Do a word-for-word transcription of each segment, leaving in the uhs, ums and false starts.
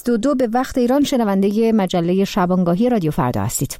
بیست و دو به وقت ایران شنونده مجله شبانگاهی رادیو فردا هستید.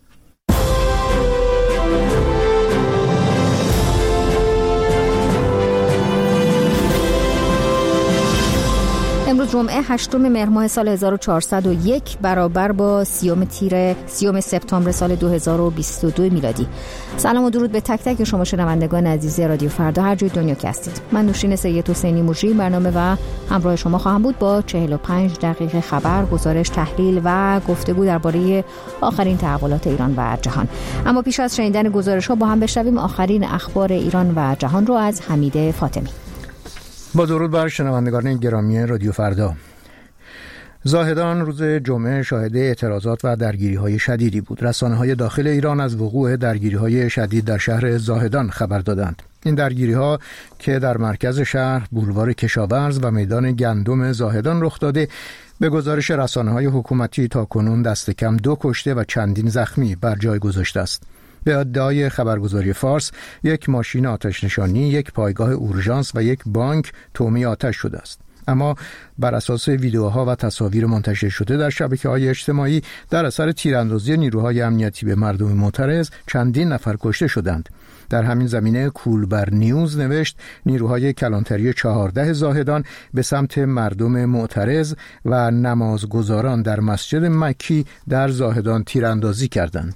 امروز جمعه هشتم مهر ماه سال هزار و چهارصد و یک برابر با سیوم تیر سیوم سپتامبر سال دو هزار و بیست و دو میلادی. سلام و درود به تک تک شما شنوندگان عزیز رادیو فردا هر جای دنیا که هستید. من نوشین سید حسینی مجری برنامه و همراه شما خواهم بود با چهل و پنج دقیقه خبر، گزارش، تحلیل و گفتگو درباره آخرین تحولات ایران و جهان. اما پیش از شنیدن گزارش‌ها با هم بشنویم آخرین اخبار ایران و جهان رو از حمید فاطمی. با درود بر شنوندگان گرامی رادیو فردا. زاهدان روز جمعه شاهد اعتراضات و درگیری‌های شدیدی بود. رسانه‌های داخل ایران از وقوع درگیری‌های شدید در شهر زاهدان خبر دادند. این درگیری‌ها که در مرکز شهر، بولوار کشاورز و میدان گندم زاهدان رخ داده، به گزارش رسانه‌های حکومتی تاکنون دست کم دو کشته و چندین زخمی بر جای گذاشته است. به ادعای خبرگزاری فارس، یک ماشین آتش نشانی، یک پایگاه اورژانس و یک بانک تومی آتش شده است. اما بر اساس ویدیوها و تصاویر منتشر شده در شبکه‌های اجتماعی، در اثر تیراندازی نیروهای امنیتی به مردم معترض چندین نفر کشته شدند. در همین زمینه کولبر نیوز نوشت نیروهای کلانتری چهارده زاهدان به سمت مردم معترض و نمازگزاران در مسجد مکی در زاهدان تیراندازی کردند.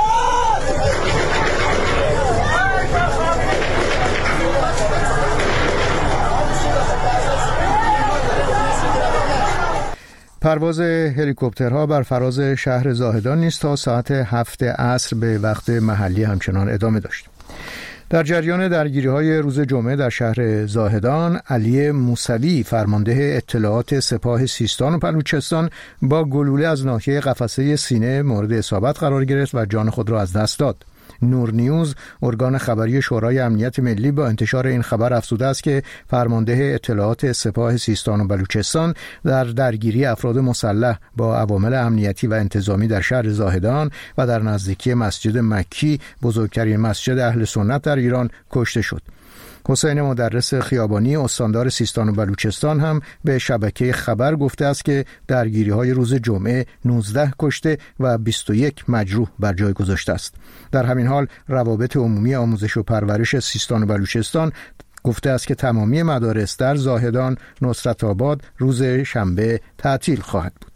پرواز هلیکوپترها بر فراز شهر زاهدان نیز تا ساعت هفت عصر به وقت محلی همچنان ادامه داشت. در جریان درگیری‌های روز جمعه در شهر زاهدان، علی موسوی فرمانده اطلاعات سپاه سیستان و بلوچستان با گلوله از ناحیه قفسه سینه مورد اصابت قرار گرفت و جان خود را از دست داد. نور نیوز، ارگان خبری شورای امنیت ملی، با انتشار این خبر افزوده است که فرمانده اطلاعات سپاه سیستان و بلوچستان در درگیری افراد مسلح با عوامل امنیتی و انتظامی در شهر زاهدان و در نزدیکی مسجد مکی، بزرگترین مسجد اهل سنت در ایران، کشته شد. حسین مدرس خیابانی، استاندار سیستان و بلوچستان، هم به شبکه خبر گفته است که درگیری‌های روز جمعه نوزده کشته و بیست و یک مجروح بر جای گذاشته است. در همین حال روابط عمومی آموزش و پرورش سیستان و بلوچستان گفته است که تمامی مدارس در زاهدان، نصرت آباد روز شنبه تعطیل خواهد بود.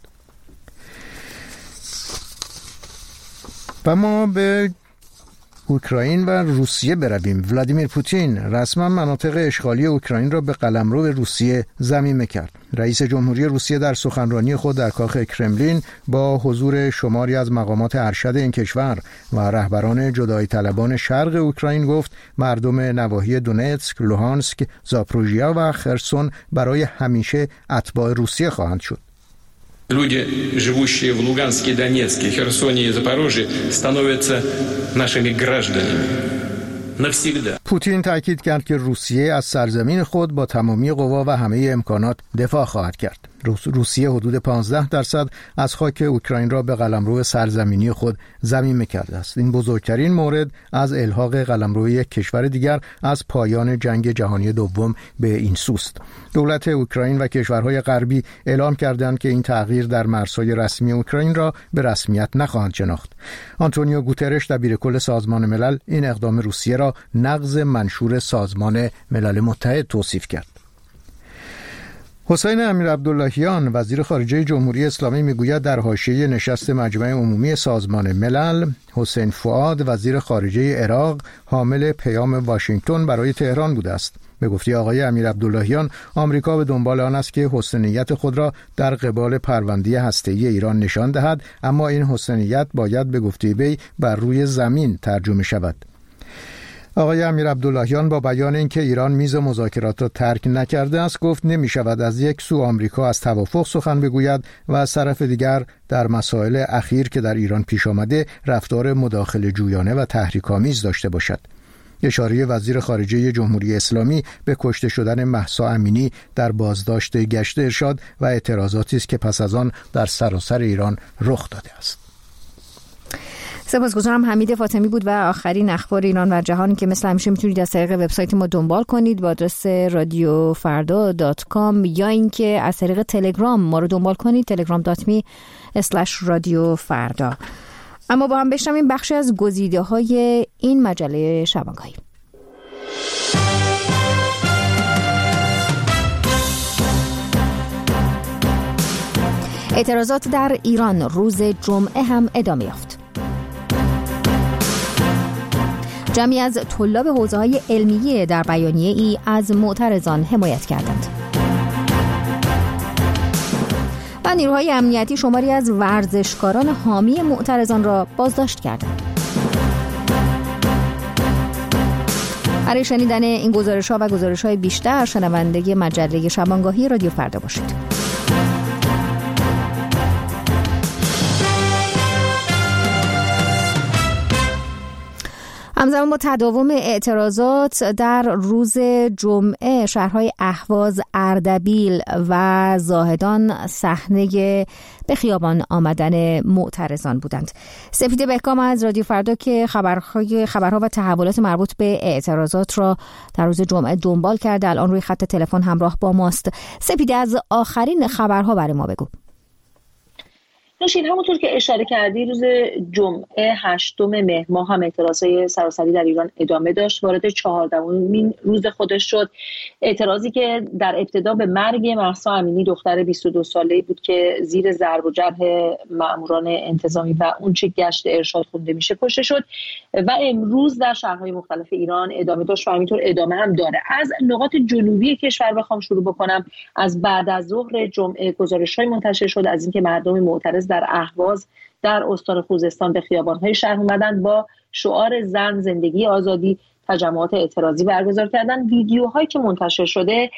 و ما به اوکراین و روسیه برویم. ولادیمیر پوتین رسما مناطق اشغالی اوکراین را به قلمرو روسیه ضمیمه کرد. رئیس جمهوری روسیه در سخنرانی خود در کاخ کرملین با حضور شماری از مقامات ارشد این کشور و رهبران جدایی طلبان شرق اوکراین گفت مردم نواحی دونتسک، لوهانسک، زاپروژیا و خرسون برای همیشه اتباع روسیه خواهند شد. Люди, живущие в Луганске, Донецке, Херсоне и Запорожье, становятся нашими гражданами. навсегда. پوتین تاکید کرد که روسیه از سرزمین خود با تمامی قوا و همه امکانات دفاع خواهد کرد. روسیه حدود پانزده درصد از خاک اوکراین را به قلمرو سرزمینی خود ضمیمه کرده است. این بزرگترین مورد از الحاق قلمرو یک کشور دیگر از پایان جنگ جهانی دوم به این سوست. دولت اوکراین و کشورهای غربی اعلام کردند که این تغییر در مرزهای رسمی اوکراین را به رسمیت نخواهند شناخت. آنتونیو گوترش دبیرکل سازمان ملل این اقدام روسیه را نقض منشور سازمان ملل متحد توصیف کرد. حسین امیرعبداللهیان وزیر خارجه جمهوری اسلامی میگوید در حاشیه نشست مجمع عمومی سازمان ملل، حسین فؤاد وزیر خارجه عراق حامل پیام واشنگتن برای تهران بوده است. به گفته آقای امیرعبداللهیان، آمریکا به دنبال آن است که حسنیت خود را در قبال پرونده هسته‌ای ایران نشان دهد، اما این حسنیت باید به گفته وی بر روی زمین ترجمه شود. آقای امیرعبداللهیان با بیان اینکه ایران میز مذاکرات را ترک نکرده است گفت نمی شود از یک سو آمریکا از توافق سخن بگوید و از طرف دیگر در مسائل اخیر که در ایران پیش آمده رفتار مداخله جویانه و تحریک‌آمیز داشته باشد. اشاره وزیر خارجه جمهوری اسلامی به کشته شدن مهسا امینی در بازداشت گشت ارشاد و اعتراضاتی است که پس از آن در سراسر ایران رخ داده است. سپاسگزارم. حمید فاطمی بود و آخرین اخبار ایران و جهانی که مثل همیشه میتونید از طریق وبسایت ما دنبال کنید با آدرس رادیو فردا دات کام یا اینکه از طریق تلگرام ما رو دنبال کنید تلگرام دات می اسلش رادیو فردا. اما با هم بشنویم بخشی از گزیده های این مجله شبانگاهی. اعتراضات در ایران روز جمعه هم ادامه یافت. جمعی از طلاب حوزه‌های علمیه در بیانیه ای از معترضان حمایت کردند. و نیروهای امنیتی شماری از ورزشکاران حامی معترضان را بازداشت کردند. برای شنیدن این گزارش‌ها و گزارش‌های بیشتر شنونده مجله شبانگاهی رادیو فردا باشید. همزمان با تداوم اعتراضات در روز جمعه شهرهای اهواز، اردبیل و زاهدان صحنه به خیابان آمدن معترضان بودند. سپیده بهکام از رادیو فردا که خبرهای خبرها و تحولات مربوط به اعتراضات را در روز جمعه دنبال کرده الان روی خط تلفن همراه با ماست. سپیده، از آخرین خبرها برای ما بگو. نوشین، همونطور که اشاره کردی روز جمعه هشتم مهر ماه هم اعتراضات سراسری در ایران ادامه داشت. وارد چهاردهمین روز خودش شد. اعتراضی که در ابتدا به مرگ مهسا امینی دختر بیست و دو ساله‌ای بود که زیر ضرب و جرح ماموران انتظامی و اون چه گشت ارشاد خونده میشه کشته شد و امروز در شهرهای مختلف ایران ادامه داشت و همینطور ادامه هم داره. از نقاط جنوبی کشور بخوام شروع بکنم، از بعد از ظهر جمعه گزارش‌های منتشر شد از اینکه مردم معترض در اهواز در استان خوزستان به خیابان‌های شهر اومدن با شعار زن، زندگی، آزادی تجمعات اعتراضی برگزار کردن. ویدیوهایی که منتشر شده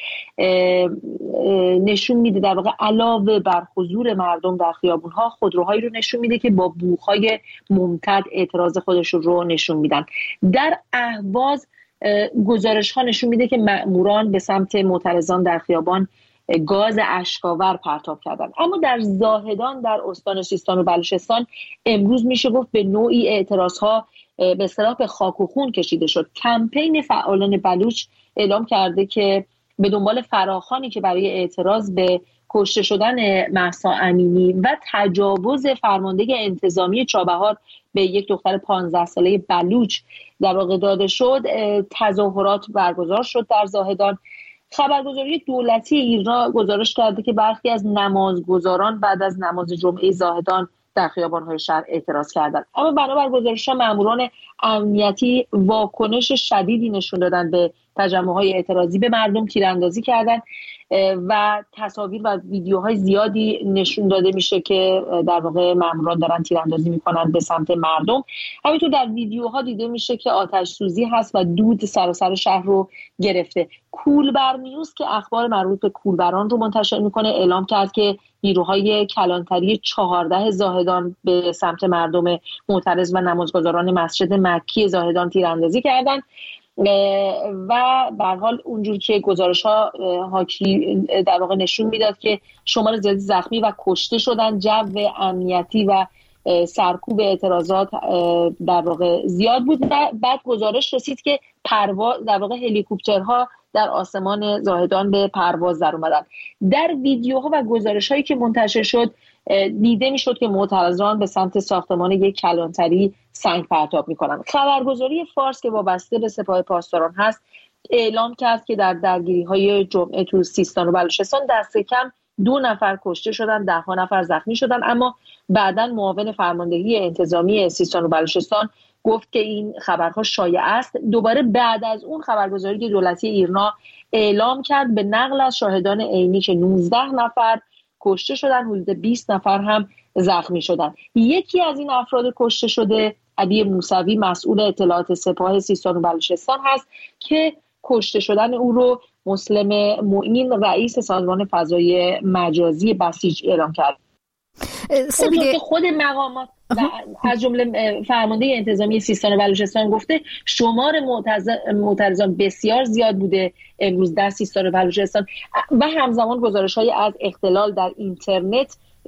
نشون میده در واقع علاوه بر حضور مردم در خیابان‌ها، خودروهایی رو نشون میده که با بوق‌های ممتد اعتراض خودشون رو نشون میدن. در اهواز گزارش‌ها نشون میده که مأموران به سمت معترضان در خیابان گاز اشک‌آور پرتاب کردند. اما در زاهدان در استان سیستان و بلوچستان امروز میشه گفت به نوعی اعتراضها به اصطلاح به خاک و خون کشیده شد. کمپین فعالان بلوچ اعلام کرده که به دنبال فراخوانی که برای اعتراض به کشته شدن مهسا امینی و تجاوز فرمانده انتظامی چابهار به یک دختر پانزده ساله بلوچ در واقع داده شد، تظاهرات برگزار شد در زاهدان. خبرگزاری دولتی ایران گزارش کرده که برخی از نمازگزاران بعد از نماز جمعه زاهدان در خیابان‌های شهر اعتراض کردند. اما بنابر گزارش‌ها ماموران امنیتی واکنش شدیدی نشون دادن به تجمع‌های اعتراضی، به مردم تیراندازی کردند و تصاویر و ویدیوهای زیادی نشون داده میشه که در واقع ماموران دارن تیراندازی میکنن به سمت مردم. همینطور در ویدیوها دیده میشه که آتش سوزی هست و دود سراسر شهر رو گرفته. کولبر نیوز که اخبار مربوط به کولبران رو منتشر میکنه اعلام کرد که نیروهای کلانتری چهارده زاهدان به سمت مردم معترض و نمازگزاران مسجد مکی زاهدان تیراندازی کردند و به هر حال اونجور که گزارش‌ها حاکی در واقع نشون میداد که شمار زیادی زخمی و کشته شدن. جو امنیتی و سرکوب اعتراضات در واقع زیاد بود و بعد گزارش رسید که پرواز در واقع هلیکوپترها در آسمان زاهدان به پرواز در اومدن. در ویدیوها و گزارش‌هایی که منتشر شد دیده میشد که معترضان به سمت ساختمان یک کلانتری سنگ پرتاب میکنن. خبرگزاری فارس که وابسته به سپاه پاسداران هست اعلام کرد که در درگیری‌های جمعه تو سیستان و بلوچستان دست کم دو نفر کشته شدن، ده ها نفر زخمی شدن. اما بعداً معاون فرماندهی انتظامی سیستان و بلوچستان گفت که این خبرها شایع است. دوباره بعد از اون خبرگزاری دولتی ایرنا اعلام کرد به نقل از شاهدان عینی که نوزده نفر کشته شدن، حدود بیست نفر هم زخمی شدن. یکی از این افراد کشته شده علی موسوی مسئول اطلاعات سپاه سیستان و بلوچستان هست که کشته شدن او رو مسلم معین رئیس سازمان فضای مجازی بسیج اعلام کرد. سپیده خود مقامات از جمله فرمانده انتظامی سیستان و بلوچستان گفته شمار معترضان بسیار زیاد بوده امروز در سیستان و بلوچستان و همزمان گزارش‌های از اختلال در اینترنت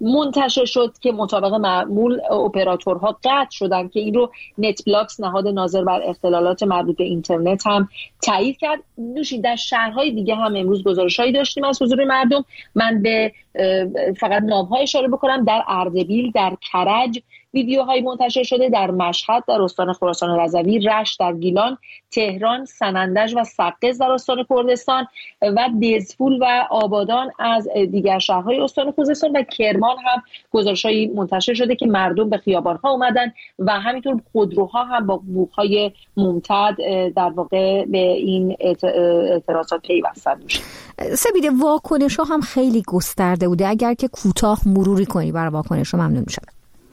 منتشر شد که مطابق معمول اپراتورها قطع شدن که این رو نت بلاکس نهاد ناظر بر اختلالات مربوط به اینترنت هم تایید کرد. نوشین در شهرهای دیگه هم امروز گزارش‌هایی داشتیم از حضور مردم. من به فقط نام‌ها اشاره بکنم. در اردبیل، در کرج ویدیوهای منتشر شده، در مشهد، در استان خراسان رضوی، رشت، در گیلان، تهران، سنندج و سقز در استان کردستان و دزفول و آبادان از دیگر شهرهای استان خوزستان و کرمان هم گزارش‌هایی منتشر شده که مردم به خیابان‌ها اومدن و همینطور خودروها هم با بوق‌های ممتد در واقع به این اعتراضات پیوستن میشه. سپیده، واکنش‌ها هم خیلی گسترده بوده. اگر که کوتاه مروری کنی برای واکنش‌ها ممنون میشم.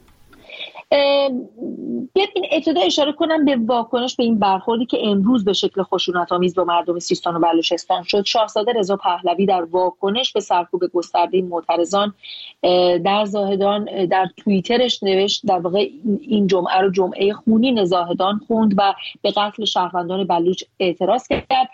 ببین، ابتدا اشاره کنم به واکنش به این برخوردی که امروز به شکل خشونت‌آمیز با مردم سیستان و بلوچستان شد. شاهزاده رضا پهلوی در واکنش به سرکوب گسترده معترضان در زاهدان در توییترش نوشت در واقع این جمعه رو جمعه خونین زاهدان خوند و به قتل شهروندان بلوچ اعتراض کرد.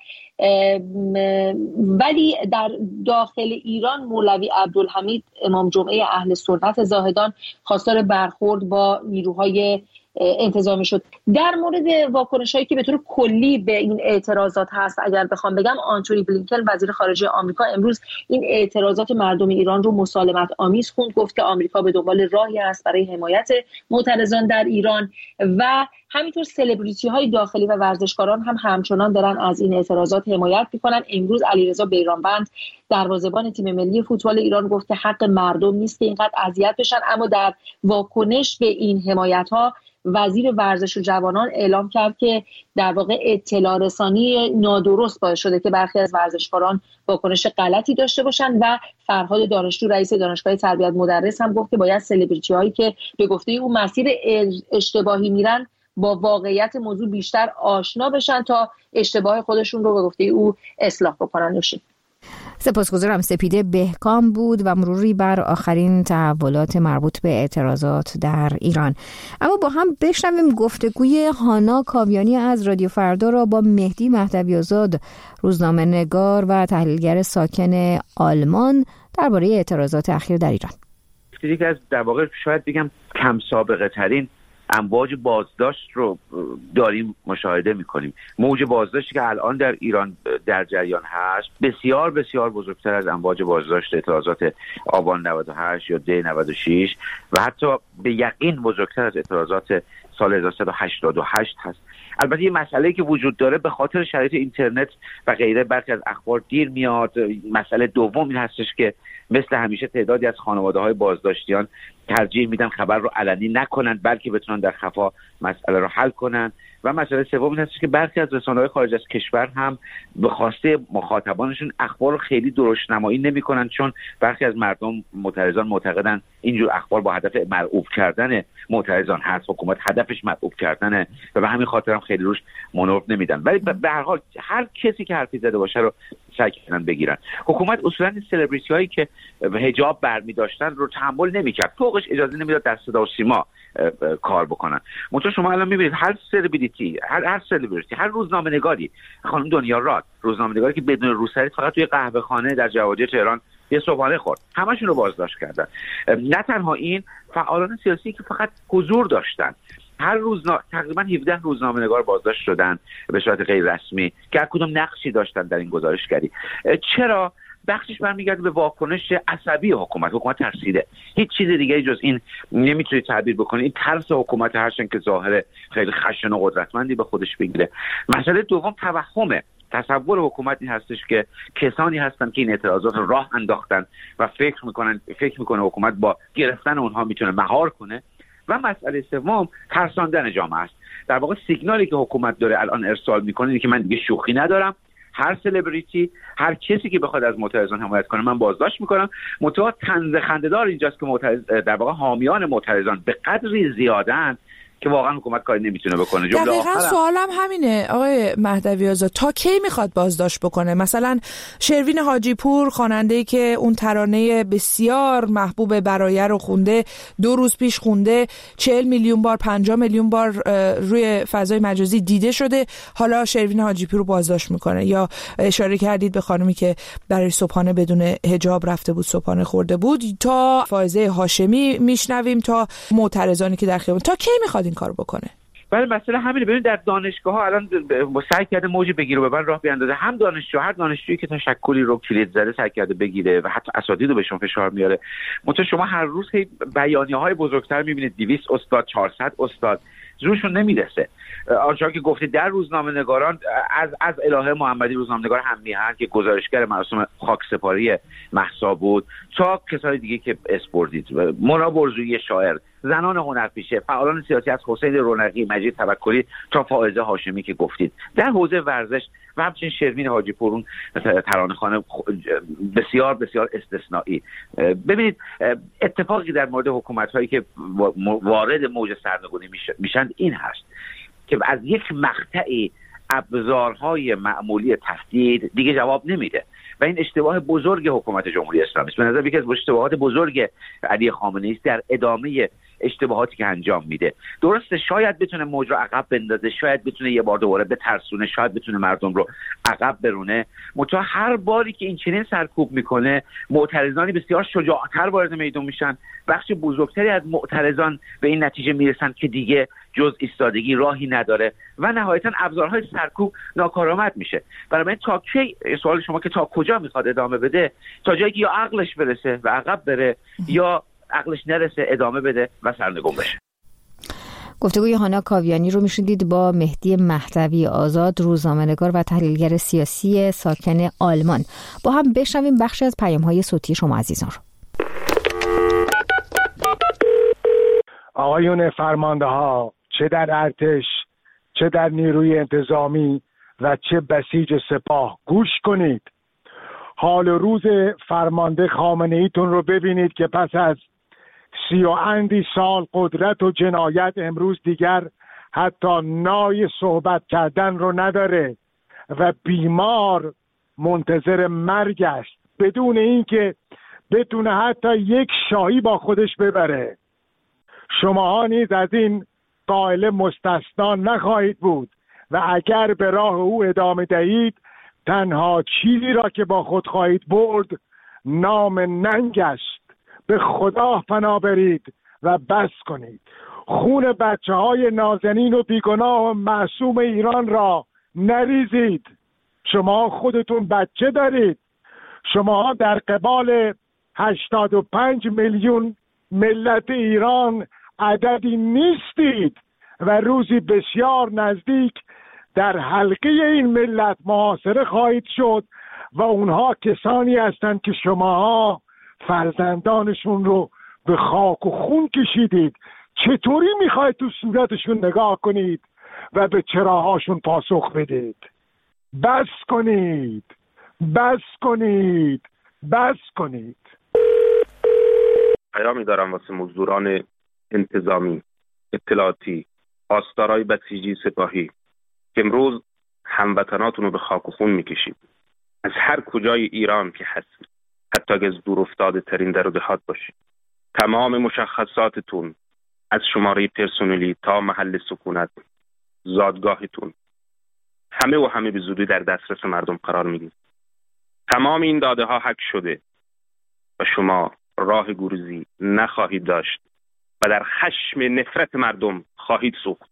ولی در داخل ایران مولوی عبدالحمید امام جمعه اهل سنت زاهدان خواستار برخورد با نیروهای انتظامی شد. در مورد واکنش‌هایی که به طور کلی به این اعتراضات هست، اگر بخوام بگم، آنتونی بلینکن وزیر خارجه آمریکا امروز این اعتراضات مردم ایران رو مسالمت آمیز خوند. گفت که آمریکا به دنبال راهی است برای حمایت معترضان در ایران و همینطور سلبریتی های داخلی و ورزشکاران هم همچنان دارن از این اعتراضات حمایت میکنن. امروز علیرضا بیرانوند دروازه‌بان تیم ملی فوتبال ایران گفت که حق مردم نیست که اینقدر اذیت بشن، اما در واکنش به این حمایت ها وزیر ورزش و جوانان اعلام کرد که در واقع اطلاع رسانی نادرست باعث شده که برخی از ورزشکاران واکنش غلطی داشته باشند و فرهاد دانشجو رئیس دانشگاه تربیت مدرس هم گفت که باید سلبریتی هایی که به گفته او مسیر اشتباهی میرن با واقعیت موضوع بیشتر آشنا بشن تا اشتباه خودشون رو به گفته او اصلاح بکنن. سپاسگزارم. سپیده بهکام بود و مروری بر آخرین تحولات مربوط به اعتراضات در ایران. اما با هم بشنویم گفتگوی هانا کاویانی از رادیو فردا را با مهدی مهدوی آزاد، روزنامه نگار و تحلیلگر ساکن آلمان، درباره اعتراضات اخیر در ایران. یکی از در واقع شاید بگم کم سابقه ترین امواج بازداشت رو داریم مشاهده میکنیم. موج بازداشتی که الان در ایران در جریان هست بسیار بسیار بزرگتر از امواج بازداشت اعتراضات آبان نود و هشت یا دی نود و شش و حتی به یقین بزرگتر از اعتراضات سال هزار و سیصد و هشتاد و هشت هست. البته یه مسئله که وجود داره به خاطر شرایط اینترنت و غیره برخی از اخبار دیر میاد. مسئله دوم این هستش که مثل همیشه تعدادی از خانواده‌های بازداشتیان ترجیح میدن خبر رو علنی نکنن بلکه بتونن در خفا مسئله رو حل کنن. و مسئله سوم این هستش که برخی از رسانه‌های خارج از کشور هم به خواسته مخاطبانشون اخبار رو خیلی درشت‌نمایی نمی‌کنن، چون برخی از مردم معترضان معتقدن اینجور اخبار با هدف مرعوب کردن معترضان هست، حکومت هدفش مرعوب کردنه و به همین خاطر هم خیلی روش مانور نمیدن. ولی به هر حال هر کسی که حرفی زده باشه رو سعی کردن بگیرن. حکومت اصولاً سلبریتی هایی که حجاب برمی داشتن رو تحمل نمی‌کرد، فوقش اجازه نمیداد در صدا و سیما کار بکنن. منتها شما الان می‌بینید هر سلبریتی، هر هر سلبریتی، هر روزنامه‌نگاری، خانم دنیا راد، روزنامه‌نگاری که بدون روسری فقط توی قهوه‌خانه در جوادی تهران یه صبحانه خورد، همشون رو بازداشت کردن. نه تنها این، فعالان سیاسی که فقط حضور داشتن، هر روزنا... تقریبا هفده روزنامه‌نگار بازداشت شدن به صورت غیر رسمی که هر کدوم نقشی داشتن در این گزارشگری. چرا؟ بخشش برمیگرده به واکنش عصبی حکومت. حکومت ترسیده، هیچ چیز دیگه جز این نمیتونی تعبیر بکنی. این ترس حکومت هرچند که ظاهر خیلی خشن و قدرتمندی به خودش بگیره. مسئله دوم توهمه. تصور حکومت این هستش که کسانی هستن که این اعتراضات رو راه انداختن و فکر میکنن فکر میکنه حکومت با گرفتن اونها میتونه مهار کنه. و مسئله سوم ترساندن جامعه است. در واقع سیگنالی که حکومت داره الان ارسال میکنه اینه که من دیگه شوخی ندارم، هر سلبریتی، هر کسی که بخواد از معترضان حمایت کنه من بازداشت میکنم. منتها طنز خنده‌دار اینجاست که معترض در واقع حامیان معترضان به قدری زیادن که واقعا حکومت کاری نمیتونه بکنه. جمله دقیقاً آخرم سوالم همینه آقای مهدوی آزاد، تا کی میخواد بازداشت بکنه؟ مثلا شروین حاجی پور، خواننده‌ای که اون ترانه بسیار محبوب برایه رو خونده، دو روز پیش خونده، چهل میلیون بار پنجاه میلیون بار روی فضای مجازی دیده شده، حالا شروین حاجی پور رو بازداشت میکنه. یا اشاره کردید به خانمی که برای صبحانه بدون حجاب رفته بود، صبحانه خورده بود، تا فائزه هاشمی میشنویم، تا معترضانی که در خیابون. تا کی میخواد این کارو بکنه؟ ولی مسئله همینه. ببین در دانشگاه ها الان سعی کرده موج بگیره و من راه بیاندازه. هم دانشجو، هر دانشجویی که تشکلی رو کلید زده سعی کرده بگیره و حتی اساتید رو بهشون فشار میاره. منتها شما هر روز بیانیه‌های بزرگتر میبینید، دویست استاد، چهارصد استاد، زورشون نمیرسه. آنچه که گفتید در روزنامه‌نگاران، از از الهه محمدی روزنامه‌نگار هم میهن که گزارشگر مراسم خاکسپاری مهسا بود، تا کسای دیگه که اسپوردید، مونا برزویی شاعر، زنان هنرپیشه، فعالان سیاسی از حسین رونقی، مجید توکلی تا فائزه هاشمی که گفتید، در حوزه ورزش و همچنین شروین حاجی پور، ترانه‌خوان بسیار بسیار استثنایی. ببینید اتفاقی در مورد حکومت‌هایی که وارد موج سرنگونی میشن این هست که از یک مقطعی ابزارهای معمولی تهدید دیگه جواب نمیده و این اشتباه بزرگ حکومت جمهوری اسلامی است. به نظر یکی از اشتباهات بزرگ علی خامنه‌ای است در ادامه اشتباهاتی که انجام میده. درسته شاید بتونه موج رو عقب بندازه، شاید بتونه یه بار دوباره بترسونه، شاید بتونه مردم رو عقب برونه، منتها هر باری که این چنین سرکوب میکنه معترضانی بسیار شجاعتر وارد میدون میشن. بخش بزرگتری از معترضان به این نتیجه میرسن که دیگه جز ایستادگی راهی نداره و نهایتا ابزارهای سرکوب ناکارآمد میشه. برای تا کی، سوال شما که تا کجا میخواد ادامه بده؟ تا جایی که یا عقلش برسه و عقب بره یا عقلش نرسه ادامه بده و سرنگون بشه. گفتگوی هانا کاویانی رو میشنیدید با مهدی مهدوی آزاد، روزنامه‌نگار و تحلیلگر سیاسی ساکن آلمان. با هم بشنویم بخشی از پیام‌های صوتی شما عزیزان رو. آقایون فرمانده ها، چه در ارتش، چه در نیروی انتظامی و چه بسیج سپاه، گوش کنید. حال روز فرمانده خامنه ایتون رو ببینید که پس از سی و اندی سال قدرت و جنایت امروز دیگر حتی نای صحبت کردن رو نداره و بیمار منتظر مرگ است، بدون اینکه بتونه حتی یک شاهی با خودش ببره. شماها نیز از این قاعده مستثنا نخواهید بود و اگر به راه او ادامه دهید تنها چیزی را که با خود خواهید برد نام ننگ است. به خدا پناه برید و بس کنید. خون بچه های نازنین و بیگناه و معصوم ایران را نریزید. شما خودتون بچه دارید. شما در قبال هشتاد و پنج میلیون ملت ایران عددی نیستید و روزی بسیار نزدیک در حلقه این ملت محاصره خواهید شد و اونها کسانی هستند که شماها فرزندانشون رو به خاک و خون کشیدید. چطوری میخواید تو صورتشون نگاه کنید و به چراهاشون پاسخ بدید؟ بس کنید، بس کنید، بس کنید. پیامی دارم واسه مزدوران انتظامی، اطلاعاتی، پاسدارای بسیجی سپاهی که امروز هموطناتون رو به خاک و خون میکشید. از هر کجای ایران که هستید، حتی اگه از دور افتاده ترین در و دهات باشید، تمام مشخصاتتون از شماره پرسنلی تا محل سکونت، زادگاهتون، همه و همه به زودی در دسترس مردم قرار میگیرید. تمام این داده ها هک شده و شما راه گریزی نخواهید داشت و در خشم نفرت مردم خواهید سوخت.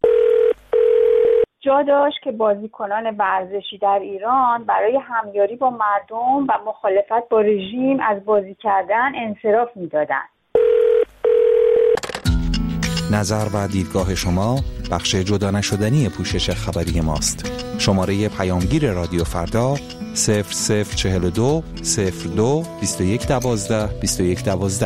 جا داشت که بازیکنان ورزشی در ایران برای همیاری با مردم و مخالفت با رژیم از بازی کردن انصراف میدادند. نظر و دیدگاه شما بخش جدا نشدنی پوشش خبری ماست. شماره پیامگیر رادیو فردا صفر صفر چهل و دو صفر دو بیست و یک دوازده بیست و یک دوازده.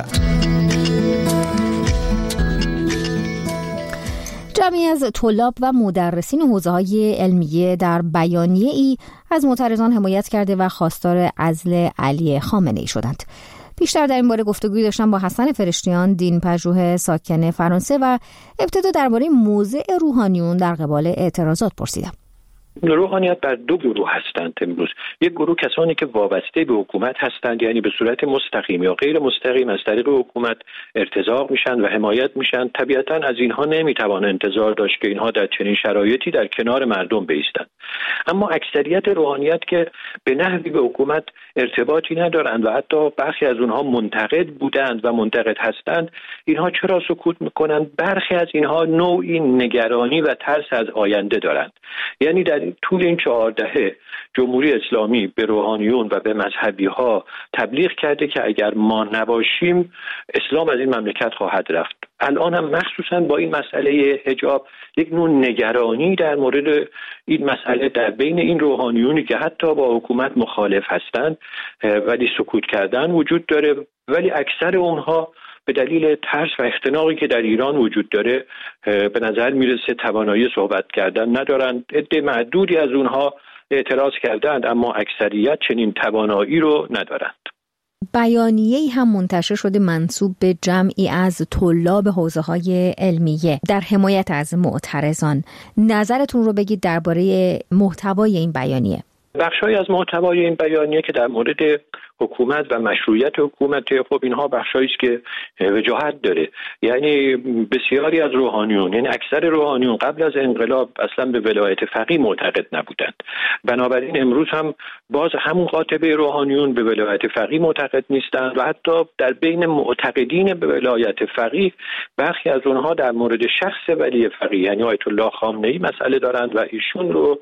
جمعی از طلاب و مدرسین حوزه‌های علمیه در بیانیه‌ای از معترضان حمایت کرده و خواستار عزل علی خامنه‌ای شدند. بیشتر در این باره گفتگوی داشتم با حسن فرشتیان، دین پژوه ساکن فرانسه، و ابتدا درباره موضع روحانیون در قبال اعتراضات پرسیدم. روحانیت بر دو گروه هستند امروز. یک گروه کسانی که وابسته به حکومت هستند، یعنی به صورت مستقیم یا غیر مستقیم از طریق حکومت ارتزاق میشن و حمایت میشن. طبیعتا از اینها نمیتوان انتظار داشت که اینها در چنین شرایطی در کنار مردم بایستند. اما اکثریت روحانیت که به نحوی به حکومت ارتباطی ندارند و حتی برخی از اونها منتقد بودند و منتقد هستند، اینها چرا سکوت میکنند؟ برخی از اینها نوعی نگرانی و ترس از آینده دارند. یعنی در طول این چهار دهه جمهوری اسلامی به روحانیون و به مذهبی ها تبلیغ کرده که اگر ما نباشیم اسلام از این مملکت خواهد رفت. الان هم مخصوصا با این مسئله حجاب یک نوع نگرانی در مورد این مسئله در بین این روحانیونی که حتی با حکومت مخالف هستند ولی سکوت کردن وجود داره، ولی اکثر اونها به دلیل ترس و اختناقی که در ایران وجود داره به نظر میرسه توانایی صحبت کردن ندارند. عده معدودی از اونها اعتراض کردند اما اکثریت چنین توانایی رو ندارند. بیانیه‌ای هم منتشر شده منسوب به جمعی از طلاب حوزه‌های علمیه در حمایت از معترضان. نظرتون رو بگید درباره محتوای این بیانیه. بخش‌هایی از محتوای این بیانیه که در مورد حکومت و مشروعیت حکومت، خب اینها بخشایی است که وجاهت داره. یعنی بسیاری از روحانیون، یعنی اکثر روحانیون قبل از انقلاب اصلا به ولایت فقیه معتقد نبودند. بنابراین امروز هم باز همون قاطبه روحانیون به ولایت فقیه معتقد نیستند و حتی در بین معتقدین به ولایت فقیه برخی از اونها در مورد شخص ولی فقیه یعنی آیت الله خامنه‌ای مسئله دارند و ایشون رو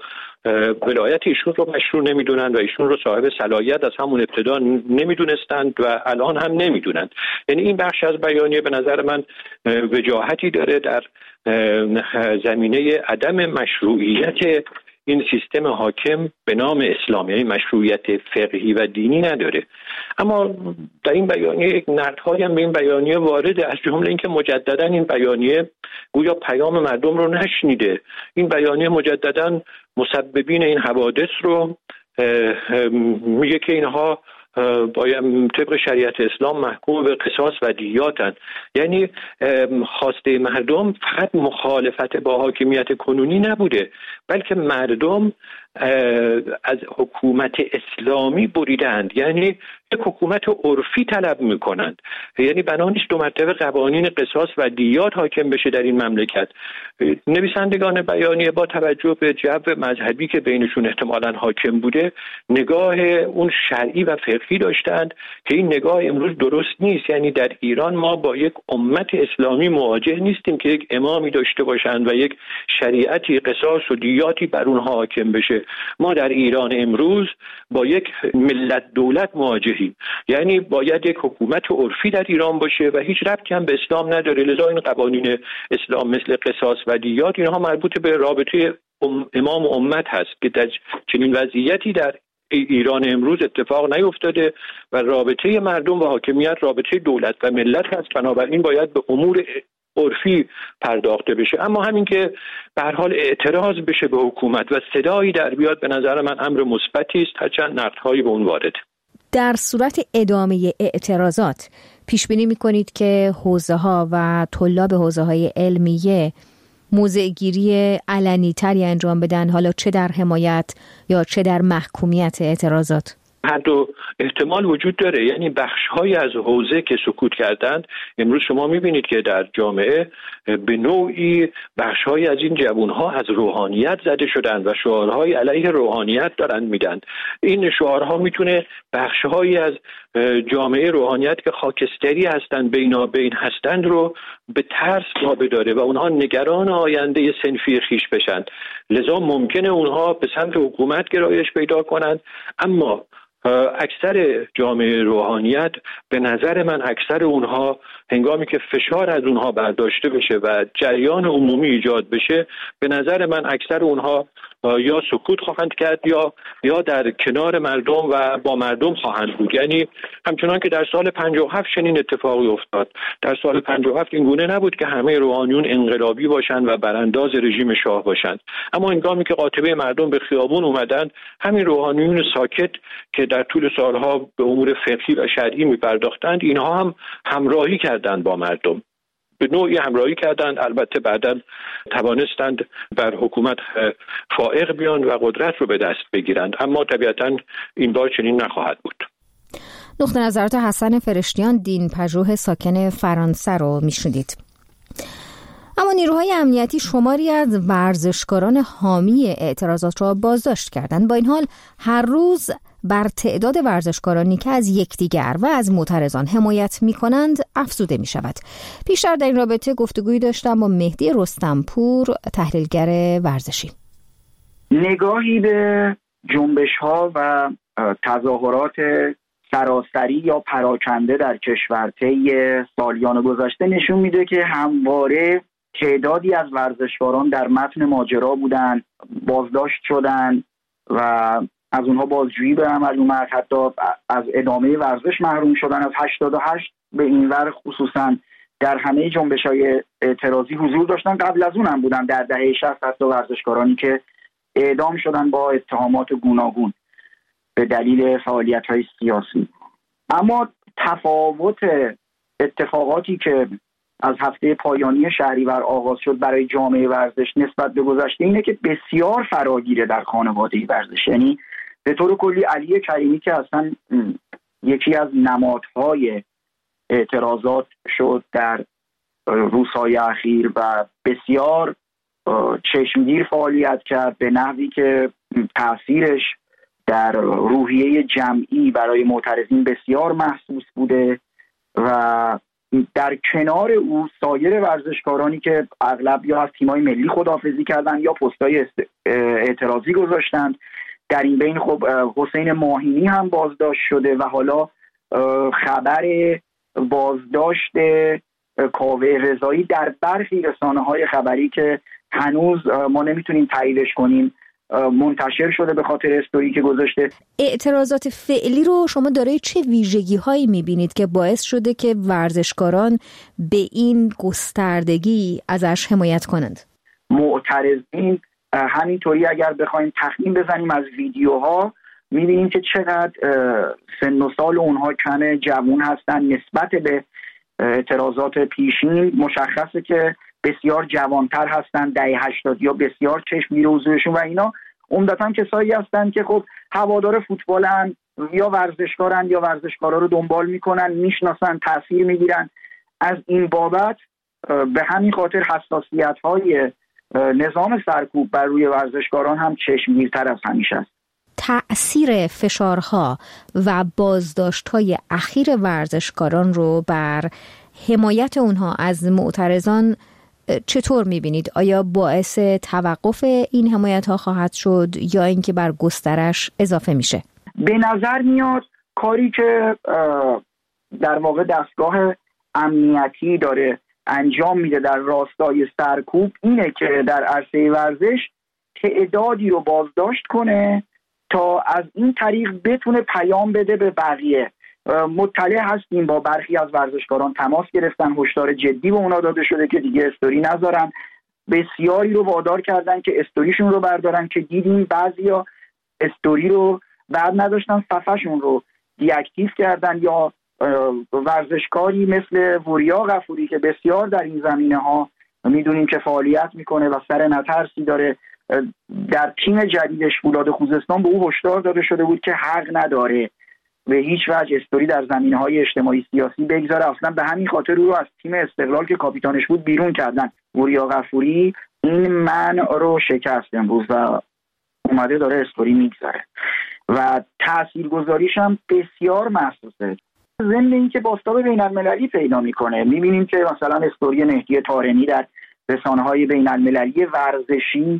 ولایت ایشون رو مشروع نمیدونند و ایشون رو صاحب صلاحیت از همون ابتدا نمیدونستند و الان هم نمیدونند. یعنی این بخش از بیانیه به نظر من وجاهتی داره در زمینه عدم مشروعیت این سیستم حاکم به نام اسلام، یعنی مشروعیت فقهی و دینی نداره. اما در این بیانیه یک نقدهایی هم به این بیانیه وارده، از جمله اینکه مجددا این بیانیه گویا پیام مردم رو نشنیده. این بیانیه مجددا مسببین این حوادث رو میگه که اینها باید طبق شریعت اسلام محکوم به قصاص و دیاتن. یعنی خواسته مردم فقط مخالفت با حاکمیت کنونی نبوده، بلکه مردم از حکومت اسلامی بریدند، یعنی یک حکومت عرفی طلب میکنند. یعنی بنا نیست دو مرتبه قوانین قصاص و دیات حاکم بشه در این مملکت. نویسندگان بیانیه با توجه به جو مذهبی که بینشون احتمالاً حاکم بوده نگاه اون شرعی و فقهی داشتند که این نگاه امروز درست نیست. یعنی در ایران ما با یک امت اسلامی مواجه نیستیم که یک امامی داشته باشند و یک شریعتی قصاص و دیاتی بر اونها حاکم بشه. ما در ایران امروز با یک ملت دولت مواجهیم، یعنی باید یک حکومت عرفی در ایران باشه و هیچ ربطی هم به اسلام نداره. لذا این قوانین اسلام مثل قصاص و دیات اینها مربوط به رابطه امام و امت هست که در چنین وضعیتی در ایران امروز اتفاق نیفتاده و رابطه مردم و حاکمیت رابطه دولت و ملت هست. بنابراین باید به امور عرفی پرداخته بشه. اما همین که به هر حال اعتراض بشه به حکومت و صدایی در بیاد به نظر من امر مثبتی است، هرچند نقدهایی به اون وارد. در صورت ادامه اعتراضات پیش بینی می‌کنید که حوزه‌ها و طلاب حوزه‌های علمیه موضع‌گیری علنی‌تری انجام بدن، حالا چه در حمایت یا چه در محکومیت اعتراضات؟ هر دو احتمال وجود داره. یعنی بخش‌هایی از حوزه که سکوت کردند، امروز شما می‌بینید که در جامعه به نوعی بخش‌هایی از این جوان‌ها از روحانیت زده شدند و شعارهای علیه روحانیت دارن میدن. این شعارها میتونه بخش‌هایی از جامعه روحانیت که خاکستری هستند، بینابین هستند رو به ترس وابداره و اونها نگران آینده صنفی خیش بشن. لذا ممکنه اونها به سمت حکومت گرایش پیدا کنند. اما اکثر جامعه روحانیت به نظر من اکثر اونها هنگامی که فشار از اونها برداشته بشه و جریان عمومی ایجاد بشه، به نظر من اکثر اونها یا سکوت خواهند کرد یا یا در کنار مردم و با مردم خواهند بود. یعنی همچنان که در سال پنجاه و هفت چنین اتفاقی افتاد. در سال پنجاه و هفت این گونه نبود که همه روحانیون انقلابی باشند و برانداز رژیم شاه باشند، اما هنگامی که قاطبه مردم به خیابون اومدند، همین روحانیون ساکت که در طول سالها به امور فقهی و شرعی می‌پرداختند، اینها هم همراهی کردند با مردم، به نوعی همراهی کردند. البته بعداً توانستند بر حکومت فائق بیان و قدرت رو به دست بگیرند، اما طبیعتاً این بار چنین نخواهد بود. نقطه نظرات حسن فرشتیان، دین پژوه ساکن فرانسه رو میشنیدید. اما نیروهای امنیتی شماری از ورزشکاران حامی اعتراضات را بازداشت کردند. با این حال هر روز بر تعداد ورزشکارانی که از یکدیگر و از معترضان حمایت می‌کنند افزوده می‌شود. پیشتر در این رابطه گفتگویی داشتم با مهدی رستمپور، تحلیلگر ورزشی. نگاهی به جنبش‌ها و تظاهرات سراسری یا پراکنده در کشور طی سالیان گذشته نشون میده که همواره تعدادی از ورزشکاران در متن ماجرا بودن، بازداشت شدن و از اونها بازجویی به عمل اومد، حتی از ادامه ورزش محروم شدن. از هشتاد و هشت به این ور خصوصا در همه جنبش‌های اعتراضی حضور داشتن. قبل از اون هم بودن در دهه شصت حتی ورزشکارانی که اعدام شدن با اتهامات گوناگون به دلیل فعالیت‌های سیاسی. اما تفاوت اتفاقاتی که از هفته پایانی شهریور آغاز شد برای جامعه ورزش نسبت به گذشته اینه که بسیار فراگیره در خانواده ورزش. یعنی به طور کلی علی کریمی که اصلا یکی از نمادهای اعتراضات شد در روزهای اخیر و بسیار چشمگیر فعالیت کرد به نحوی که تأثیرش در روحیه جمعی برای معترضین بسیار محسوس بوده و در کنار او سایر ورزشکارانی که اغلب یا از تیم‌های ملی خداحافظی کردند یا پست‌های اعتراضی گذاشتند. در این بین خب حسین ماهینی هم بازداشت شده و حالا خبر بازداشت کاوه رضایی در برخی رسانه‌های خبری که هنوز ما نمیتونیم تاییدش کنیم منتشر شده به خاطر استوری که گذاشته. اعتراضات فعلی رو شما دارای چه ویژگی هایی میبینید که باعث شده که ورزشکاران به این گستردگی ازش حمایت کنند؟ معترضین همینطوری اگر بخوایم تخمین بزنیم از ویدیوها میبینیم که چقدر سن و سال اونها کم، جوان هستن نسبت به اعتراضات پیشین. مشخصه که بسیار جوانتر هستن، دهه هشتاد یا بسیار چشم میره حضورشون و اینا عمدتاً کسایی هستن که خب هوادار فوتبالن یا ورزشکارن یا ورزشکارا رو دنبال میکنن، میشناسن، تاثیر میگیرن. از این بابت به همین خاطر حساسیت‌های نظام سرکوب بر روی ورزشکاران هم چشمگیرتر از همیشه است. تأثیر فشارها و بازداشت‌های اخیر ورزشکاران رو بر حمایت اونها از معترضان چطور می‌بینید؟ آیا باعث توقف این حمایت‌ها خواهد شد یا اینکه بر گسترش اضافه میشه؟ به نظر میاد کاری که در واقع دستگاه امنیتی داره انجام میده در راستای سرکوب اینه که در عرصه ورزش تعدادی رو بازداشت کنه تا از این طریق بتونه پیام بده به بقیه. مطلع هستیم با برخی از ورزشکاران تماس گرفتن، هشدار جدی به اونا داده شده که دیگه استوری نذارن. بسیاری رو وادار کردن که استوریشون رو بردارن که دیدیم بعضیا استوری رو بعد نداشتن صفحه‌شون رو دی اکتیو کردن. یا ورزشکاری مثل وریا غفوری که بسیار در این زمینه ها میدونیم که فعالیت میکنه و سر نترسی داره، در تیم جدیدش فولاد خوزستان به او هشدار داده شده بود که حق نداره به هیچ وجه استوری در زمینه های اجتماعی سیاسی بگذاره. اصلا به همین خاطر او رو از تیم استقلال که کاپیتانش بود بیرون کردن. وریا غفوری این منع رو شکست امروز و اومده داره استوری میگذاره و تاثیرگذاریش هم بسیار محسوسه. ضمن اینکه بازتاب بین المللی پیدا میکنه، میبینیم که مثلا استوری مهدی طارمی در رسانه‌های بین المللی ورزشی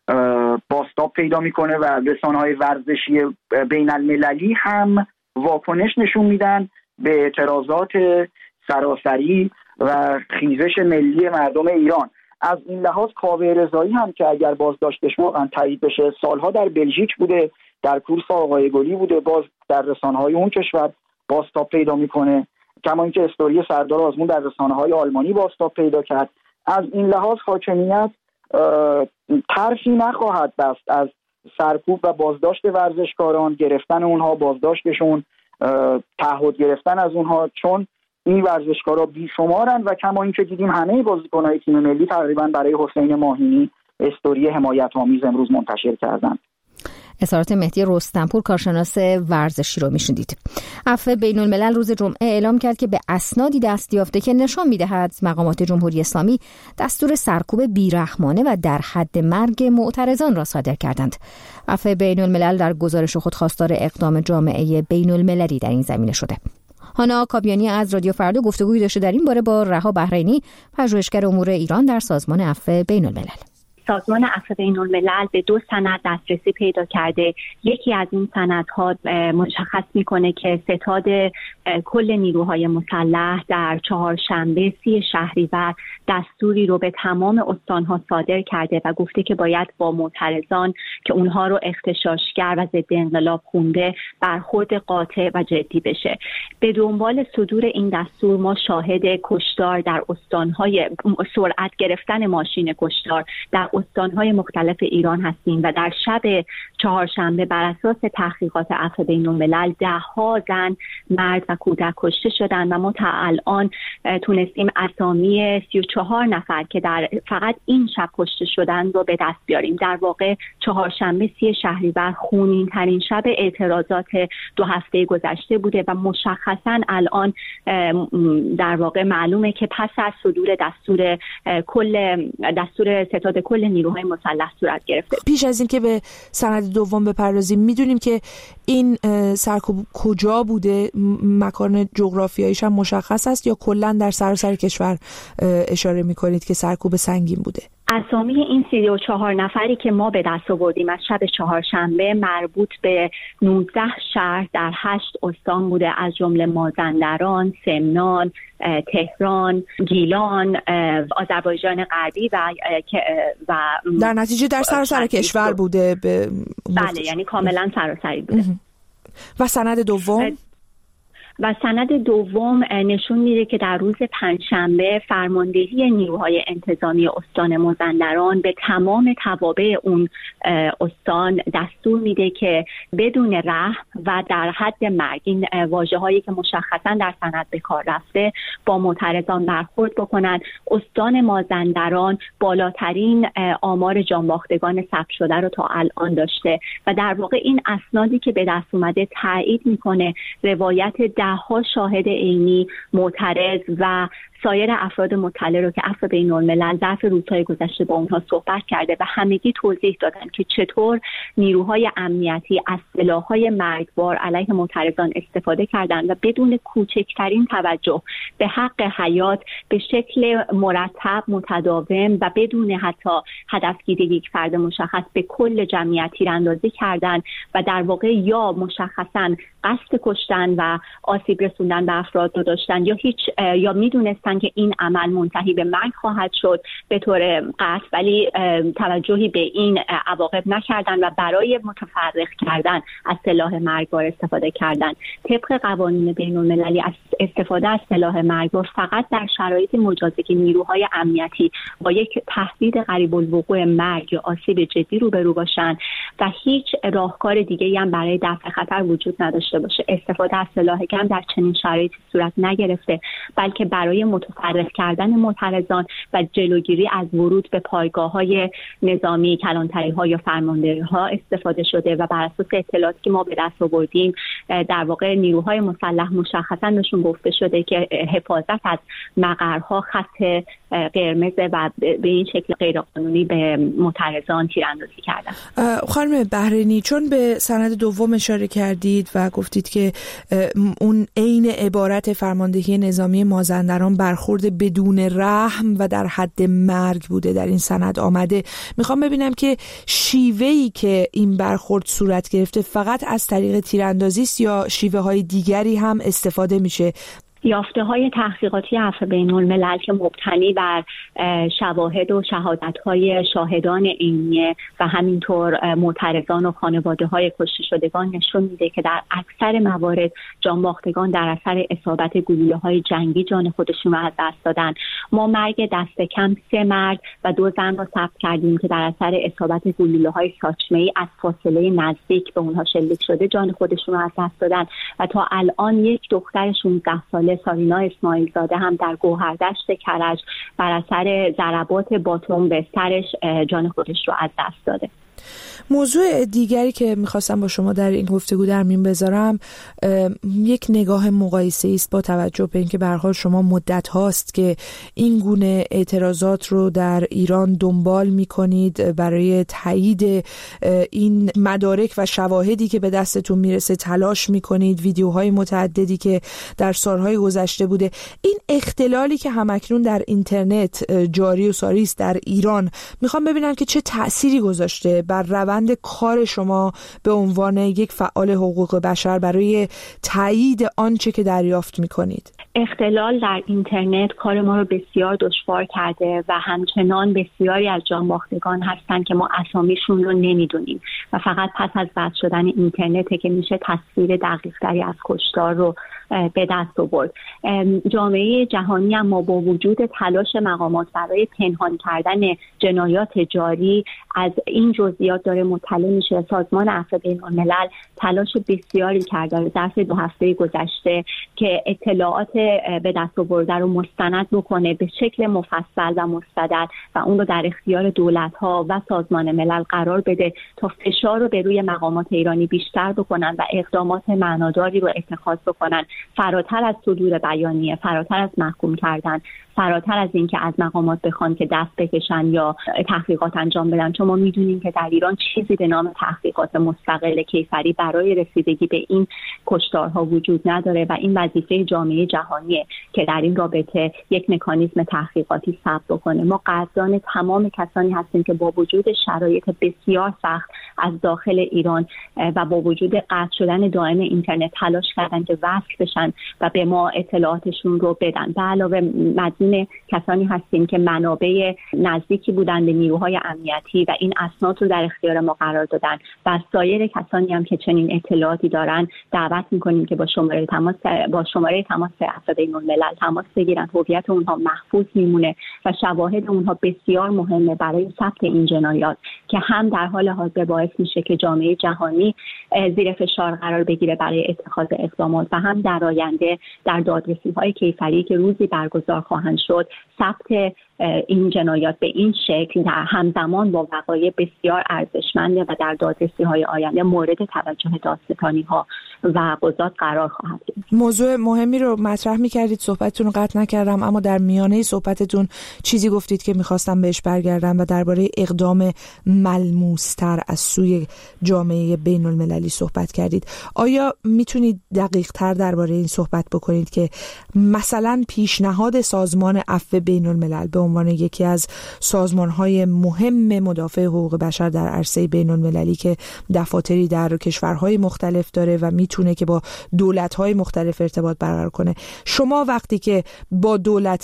بازتاب پیدا میکنه و رسانه‌های ورزشی بین المللی هم واکنش نشون میدن به اعتراضات سراسری و خیزش ملی مردم ایران. از این لحاظ کاوه رضایی هم که اگر بازداشتش واقعا تایید بشه سالها در بلژیک بوده، در کورس آقای گلی بوده، باز در رسانه‌های اون کشور بازتاب پیدا میکنه، کما اینکه استوری سردار آزمون در رسانه‌های آلمانی بازتاب پیدا کرد. از این لحاظ حاکمیت طرفی نخواهد بست از سرکوب و بازداشت ورزشکاران، گرفتن اونها، بازداشتشون، تعهد گرفتن از اونها، چون این ورزشکارا بیشمارن و کما اینکه دیدیم همه بازیکن‌های تیم ملی تقریبا برای حسین ماهینی استوری حمایت آمیز امروز منتشر کردند. اظهارات مهدی رستمپور کارشناس ورزشی رو میشنیدید. عفو بین الملل روز جمعه اعلام کرد که به اسنادی دست یافته که نشان میدهد مقامات جمهوری اسلامی دستور سرکوب بیرحمانه و در حد مرگ معترضان را صادر کردند. عفو بین الملل در گزارش خود خواستار اقدام جامعه بین المللی در این زمینه شده. هانا کابیانی از رادیو فردا گفتگویی داشته در این باره با رها بحرینی، پژوهشگر امور ایران در سازمان عفو بین الملل. سازمان عفو بین الملل به دو سند دسترسی پیدا کرده. یکی از این سندها مشخص میکنه که ستاد کل نیروهای مسلح در چهارشنبه سی شهریور دستوری رو به تمام استانها صادر کرده و گفته که باید با معترضان که اونها رو اغتشاشگر و ضد انقلاب خونده برخورد قاطع و جدی بشه. به دنبال صدور این دستور ما شاهد کشتار در استانهای سرعت گرفتن ماشین کشتار در استانهای مختلف ایران هستیم و در شب چهارشنبه بر اساس تحقیقات عفو بین الملل ده ها زن، مرد و کودک کشته شدند و ما تا الان تونستیم اسامی سی و چهار نفر که در فقط این شب کشته شدند رو به دست بیاریم. در واقع چهارشنبه سی شهریور خونین ترین شب اعتراضات دو هفته گذشته بوده و مشخصا الان در واقع معلومه که پس از صدور دستور کل دستور ستاد کل نیروهای مسلح صورت گرفته. پیش از این که به سند دوم بپردازیم، میدونیم که این سرکوب کجا بوده؟ مکان جغرافیاییش هم مشخص است یا کلا در سراسر کشور اشاره میکنید که سرکوب سنگین بوده؟ اسامی این سی و چهار نفری که ما به دست آوردیم از شب چهارشنبه مربوط به نوزده شهر در هشت استان بوده، از جمله مازندران، سمنان، تهران، گیلان، آذربایجان غربی و و در نتیجه در سراسر کشور بوده. به بله، یعنی کاملا سراسری بوده. و سند دوم و سند دوم نشون میده که در روز پنجشنبه فرماندهی نیروهای انتظامی استان مازندران به تمام توابع اون استان دستور میده که بدون رحم و در حد مرگ، این واژه‌هایی که مشخصا در سند به کار رفته، با معترضان برخورد بکنن. استان مازندران بالاترین آمار جانباختگان ثبت شده رو تا الان داشته و در واقع این اسنادی که به دست اومده تایید میکنه روایت ده ها شاهد عینی، معترض و سایر افراد مطلع رو که عفو بین الملل ظرف روزهای گذشته با اونها صحبت کرده و همگی توضیح دادن که چطور نیروهای امنیتی از سلاح‌های مرگبار علیه معترضان استفاده کردند و بدون کوچکترین توجه به حق حیات به شکل مرتب، متداوم و بدون حتی هدفگیری یک فرد مشخص به کل جمعیت تیراندازی کردند و در واقع یا مشخصاً قصد کشتن و آسیب رسوندن به افراد رو داشتن یا هیچ یا میدونستن که این عمل منتهی به مرگ خواهد شد به طور قطع، ولی توجهی به این عواقب نکردن و برای متفرق کردن از سلاح مرگبار استفاده کردن. طبق قوانین بین المللی از استفاده از سلاح مرگبار فقط در شرایط مجازی که نیروهای امنیتی با یک تهدید قریب الوقوع مرگ یا آسیب جدی روبرو باشن و هیچ راهکار دیگه‌ای هم برای دفع خطر وجود نداشته باشه استفاده از سلاح کم در چنین شرایطی صورت نگرفته، بلکه برای متفرق کردن معترضان و جلوگیری از ورود به پایگاه‌های نظامی، کلانتری‌ها یا فرماندهی‌ها استفاده شده و بر اساس اطلاعاتی که ما به دست آوردیم در واقع نیروهای مسلح مشخصاً بهشون گفته شده که حفاظت از مقرها خط قرمز و به این شکل غیرقانونی به معترضان تیراندازی کردن. خانم بحرینی، چون به سند دوم اشاره کردید و گفتید که اون عین عبارت فرماندهی نظامی مازندران برخورد بدون رحم و در حد مرگ بوده در این سند آمده، میخوام ببینم که شیوهی که این برخورد صورت گرفته فقط از طریق تیراندازی است یا شیوه های دیگری هم استفاده میشه یافته های تحقیقاتی عفو بین الملل که مبتنی بر شواهد و شهادت های شاهدان عینیه و همینطور معترضان و خانواده های کشته شدگان نشون میده که در اکثر موارد جانباختگان در اثر اصابت گلوله های جنگی جان خودشون رو از دست دادن. ما مرگ دست کم سه مرد و دو زن رو ثبت کردیم که در اثر اصابت گلوله های ساچمه‌ای از فاصله نزدیک به اونها شلیک شده جان خودشون رو از دست دادن و تا الان یک دختر شانزده ساله سارینا اسماعیل زاده هم در گوهردشت کرج بر اثر ضربات باتون به سرش جان خودش رو از دست داده. موضوع دیگری که میخواستم با شما در این گفتگو در میون بذارم یک نگاه مقایسه است با توجه به اینکه به هر حال شما مدت هاست که این گونه اعتراضات رو در ایران دنبال میکنید، برای تایید این مدارک و شواهدی که به دستتون میرسه تلاش میکنید، ویدیوهای متعددی که در سالهای گذشته بوده. این اختلالی که همکنون در اینترنت جاری و ساری است در ایران، میخوام ببینم که چه تأثیری گذاشته بر روند کار شما به عنوان یک فعال حقوق بشر برای تایید آنچه که دریافت میکنید. اختلال در اینترنت کار ما رو بسیار دشوار کرده و همچنان بسیاری از جانباختگان هستن که ما اسامیشون رو نمیدونیم و فقط پس از بس شدن اینترنته که میشه تصویر دقیق‌تری از کشتار رو به دست آورد. جامعه جهانی اما با وجود تلاش مقامات برای پنهان کردن جنایات جاری از این جزئیات داره مطلع میشه. سازمان عفو بین الملل تلاش بسیاری کرده در دو هفته گذشته که اطلاعات به دست آورده رو مستند بکنه به شکل مفصل و مستند و اون رو در اختیار دولت‌ها و سازمان ملل قرار بده تا فشار رو به روی مقامات ایرانی بیشتر بکنن و اقدامات معناداری رو اتخاذ بکنن، فراتر از صدور بیانیه، فراتر از محکوم کردن، فراتر از این که از مقامات بخوان که دست بکشن یا تحقیقات انجام بدن. چون ما میدونیم که در ایران چیزی به نام تحقیقات مستقل کیفری برای رسیدگی به این کشتارها وجود نداره و این وظیفه جامعه جهانیه که در این رابطه یک مکانیزم تحقیقاتی ثبت بکنه. ما قدردان تمام کسانی هستیم که با وجود شرایط بسیار سخت از داخل ایران و با وجود قطع شدن دائم اینترنت تلاش کردن که وصل بشن و به ما اطلاعاتشون رو بدن. به علاوه مدیون کسانی هستیم که منابع نزدیکی بودن به نیروهای امنیتی و این اسناد رو در اختیار ما قرار دادن و سایر کسانی هم که چنین اطلاعاتی دارن دعوت میکنیم که با شماره تماس با شماره تماس عفو بین الملل تماس بگیرن. هویت اونها محفوظ میمونه و شواهد اونها بسیار مهمه برای ثبت این جنایات که هم در حال حاضر باعث میشه که جامعه جهانی زیر فشار قرار بگیره برای اتخاذ اقدامات و هم در آینده در دادرسی‌های کیفری که روزی برگزار خواهند شد ثبت این جنایات به این شکل در همزمان با وقایع بسیار ارزشمنده و در دادرسی‌های آینده مورد توجه دادستانی‌ها و قضات قرار خواهد گرفت. موضوع مهمی رو مطرح می‌کردید، صحبتتون رو قطع نکردم، اما در میانه صحبتتون چیزی گفتید که می‌خواستم بهش برگردم و درباره اقدام ملموس‌تر از سوی جامعه بین‌المللی صحبت کردید. آیا میتونید دقیق‌تر درباره این صحبت بکنید که مثلا پیشنهاد سازمان عفو بین‌الملل به عنوان یکی از سازمان‌های مهم مدافع حقوق بشر در عرصه بین‌المللی که دفاتری در کشورهای مختلف داره و میتونه که با دولت‌های مختلف ارتباط برقرار کنه، شما وقتی که با دولت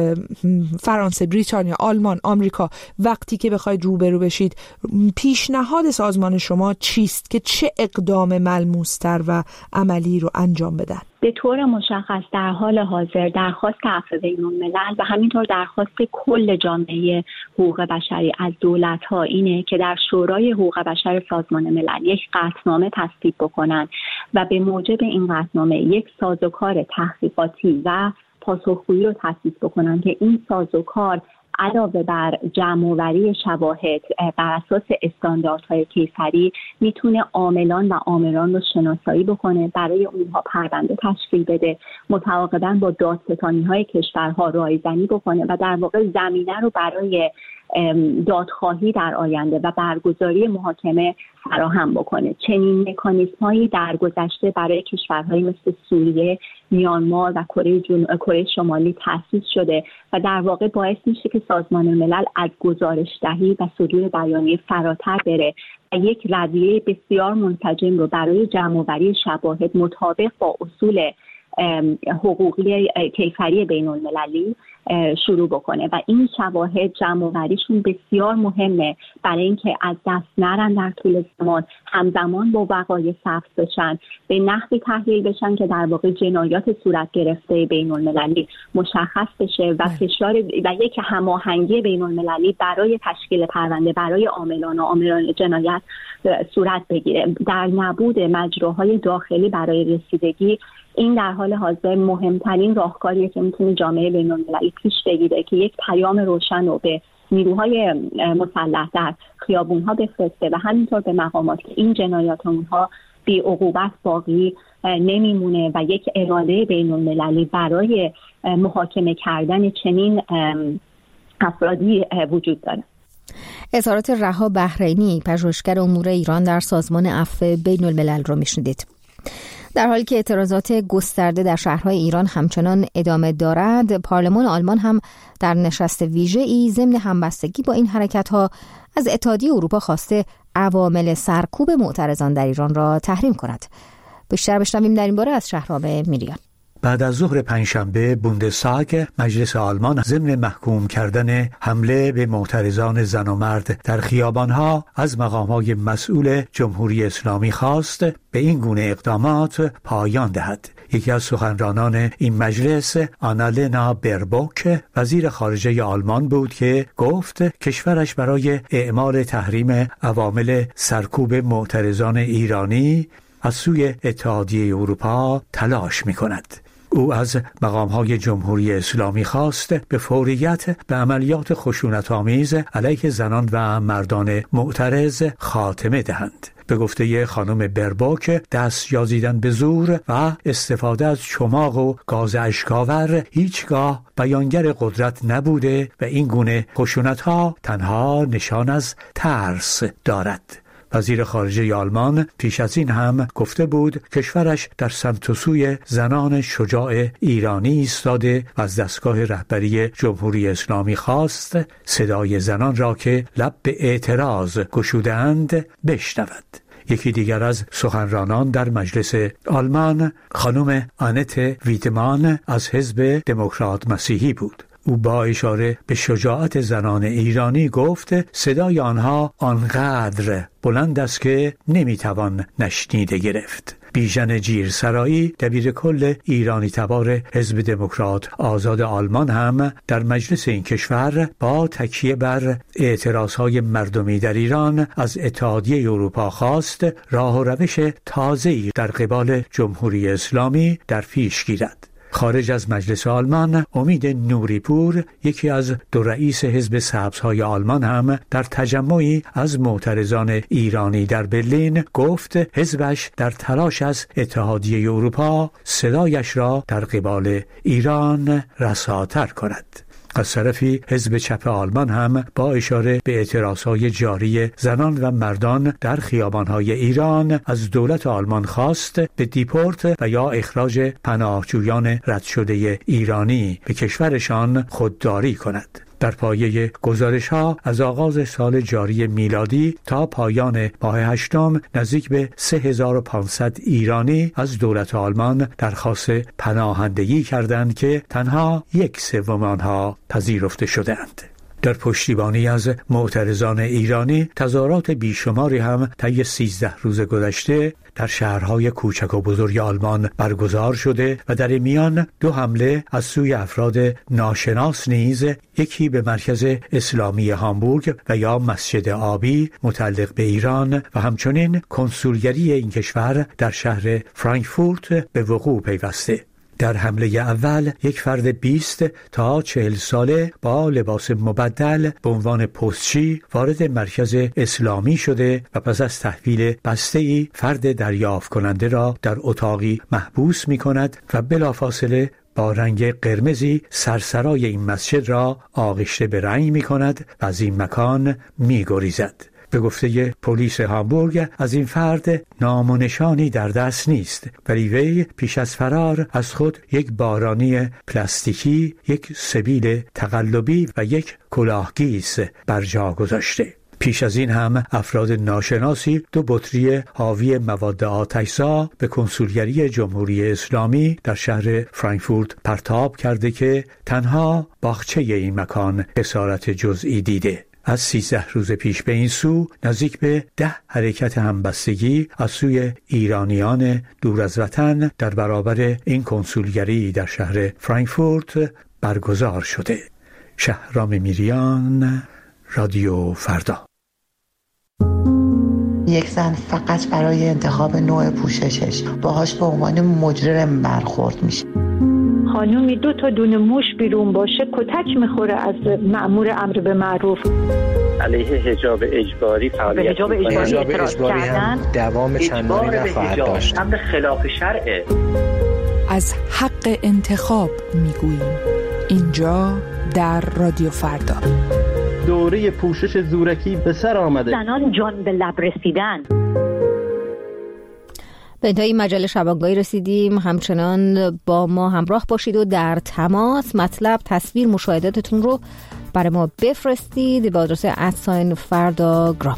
فرانسه، بریتانیا، آلمان، آمریکا وقتی که بخواید روبرو بشید، پیشنهاد سازمان شما چیست که چه اقدام ملموس‌تر و عملی رو انجام بدن؟ به طور مشخص در حال حاضر درخواست عفو بین الملل و همینطور درخواست کل جامعه حقوق بشری از دولت‌ها اینه که در شورای حقوق بشر سازمان ملل یک قطعنامه تصویب بکنن و به موجب این قطعنامه یک سازوکار تحقیقاتی و پاسخگویی رو تأسیس بکنن که این سازوکار علاوه بر جمع‌آوری شواهد بر اساس استانداردهای کیفری میتونه عاملان و عاملان رو شناسایی بکنه، برای اونها پرونده تشکیل بده، متعاقباً با دادستانی‌های کشورها رایزنی بکنه و در واقع زمینه رو برای دادخواهی در آینده و برگزاری محاکمه فراهم بکنه. چنین مکانیزم‌هایی در گذشته برای کشورهایی مثل سوریه، میانمار و کره جنوبی، کره شمالی تأسیس شده و در واقع باعث میشه که سازمان ملل از گزارش دهی و صدور بیانیه فراتر بره و یک رویه بسیار منسجم رو برای جمع‌آوری شواهد مطابق با اصول حقوقی کیفری بین المللی شروع بکنه و این شواهد جمع آوریشون بسیار مهمه برای اینکه از دست نرن در طول زمان، همزمان با وقایع ثبت بشن، به نحوی تحلیل بشن که در واقع جنایات صورت گرفته بین المللی مشخص بشه و فشار و یک هماهنگی بین المللی برای تشکیل پرونده برای عاملان و عاملان جنایت صورت بگیره. در نبود مجراهای داخلی برای رسیدگی، این در حال حاضر مهمترین راهکاریه که میتونه جامعه بین‌المللی پیش بگیره که یک پیام روشن رو به نیروهای مسلح در خیابون‌ها بفرسته و همینطور به مقامات که این جنایات اونها بی عقوبت باقی نمیمونه و یک اراده بین‌المللی برای محاکمه کردن چنین افرادی وجود داره. اظهارات رها بحرینی، پژوهشگر امور ایران در سازمان عفو بین الملل رو میشنیدید. در حالی که اعتراضات گسترده در شهرهای ایران همچنان ادامه دارد، پارلمان آلمان هم در نشست ویژه‌ای ضمن همبستگی با این حرکت‌ها از اتحادیه اروپا خواسته عوامل سرکوب معترضان در ایران را تحریم کند. بیشتر بشنویم در این باره از شهرام میریان. بعد از ظهر پنجشنبه بوندستاگ مجلس آلمان ضمن محکوم کردن حمله به معترضان زن و مرد در خیابانها از مقامات مسئول جمهوری اسلامی خواست به این گونه اقدامات پایان دهد. یکی از سخنرانان این مجلس، آنالنا بربوک، وزیر خارجه آلمان بود که گفت کشورش برای اعمال تحریم عوامل سرکوب معترضان ایرانی از سوی اتحادیه اروپا تلاش می کند. او از مقام‌های جمهوری اسلامی خواست به فوریت به عملیات خشونت‌آمیز علیه زنان و مردان معترض خاتمه دهند. به گفته خانم بربوک، دست یازیدن به زور و استفاده از چماق و گاز اشک‌آور هیچگاه بیانگر قدرت نبوده و این گونه خشونت‌ها تنها نشان از ترس دارد. وزیر خارجه آلمان پیش از این هم گفته بود کشورش در سمت و سوی زنان شجاع ایرانی ایستاده و از دستگاه رهبری جمهوری اسلامی خواست صدای زنان را که لب به اعتراض گشودند بشنود. یکی دیگر از سخنرانان در مجلس آلمان خانم آنت ویدمان از حزب دموکرات مسیحی بود. او با اشاره به شجاعت زنان ایرانی گفت صدای آنها آنقدر بلند است که نمیتوان نشنیده گرفت. بیژن جیرسرایی، دبیر کل ایرانی تبار حزب دموکرات آزاد آلمان هم در مجلس این کشور با تکیه بر اعتراضهای مردمی در ایران از اتحادیه اروپا خواست راه و روش تازه‌ای در قبال جمهوری اسلامی در پیش گیرد. خارج از مجلس آلمان، امید نوریپور، یکی از دو رئیس حزب سبزهای آلمان هم در تجمعی از معترضان ایرانی در برلین گفت حزبش در تلاش از اتحادیه اروپا صدایش را در قبال ایران رساتر کند. از طرفی حزب چپ آلمان هم با اشاره به اعتراضهای جاری زنان و مردان در خیابانهای ایران از دولت آلمان خواست به دیپورت و یا اخراج پناهجویان رد شده ایرانی به کشورشان خودداری کند. در پایه گزارش‌ها از آغاز سال جاری میلادی تا پایان ماه هشتم نزدیک به سه هزار و پانصد ایرانی از دولت آلمان درخواست پناهندگی کردند که تنها یک سوم آنها پذیرفته شدند. در پشتیبانی از معترضان ایرانی تظاهرات بیشماری هم طی سیزده روز گذشته در شهرهای کوچک و بزرگ آلمان برگزار شده و در میان دو حمله از سوی افراد ناشناس نیز، یکی به مرکز اسلامی هامبورگ و یا مسجد آبی متعلق به ایران و همچنین کنسولگری این کشور در شهر فرانکفورت به وقوع پیوسته. در حمله اول یک فرد بیست تا چهل ساله با لباس مبدل به عنوان پستچی وارد مرکز اسلامی شده و پس از تحویل بسته‌ای فرد دریافت کننده را در اتاقی محبوس می کند و بلافاصله با رنگ قرمزی سرسرای این مسجد را آغشته به رنگ می کند و از این مکان می گریزد. به گفته پلیس هامبورگ از این فرد نام و نشانی در دست نیست، ولی وی پیش از فرار از خود یک بارانی پلاستیکی، یک سبیل تقلبی و یک کلاهگیس بر جا گذاشته. پیش از این هم افراد ناشناسی دو بطری حاوی مواد آتش‌زا به کنسولگری جمهوری اسلامی در شهر فرانکفورت پرتاب کرده که تنها باغچه این مکان خسارت جزئی دیده. از سیزده روز پیش به این سو نزدیک به ده حرکت همبستگی از سوی ایرانیان دور از وطن در برابر این کنسولگری در شهر فرانکفورت برگزار شده. شهرام میریان، رادیو فردا. یک زن فقط برای انتخاب نوع پوششش باهاش به عنوان مجرم برخورد میشه. خانومی دو تا دونه موش بیرون باشه کتک میخوره از مأمور امر به معروف. علیه حجاب اجباری فعالیت حجاب اجباری, اجباری هم دوام چندانی نخواهد داشت. امر خلاف شرعه. از حق انتخاب میگوییم اینجا در رادیو فردا. دوره پوشش زورکی به سر آمده. زنان جان به لب رسیدن. به انتهای مجله شبانگاهی رسیدیم. همچنان با ما همراه باشید و در تماس مطلب، تصویر، مشاهداتتون رو برای ما بفرستید به آدرس ادساین فردا گرام.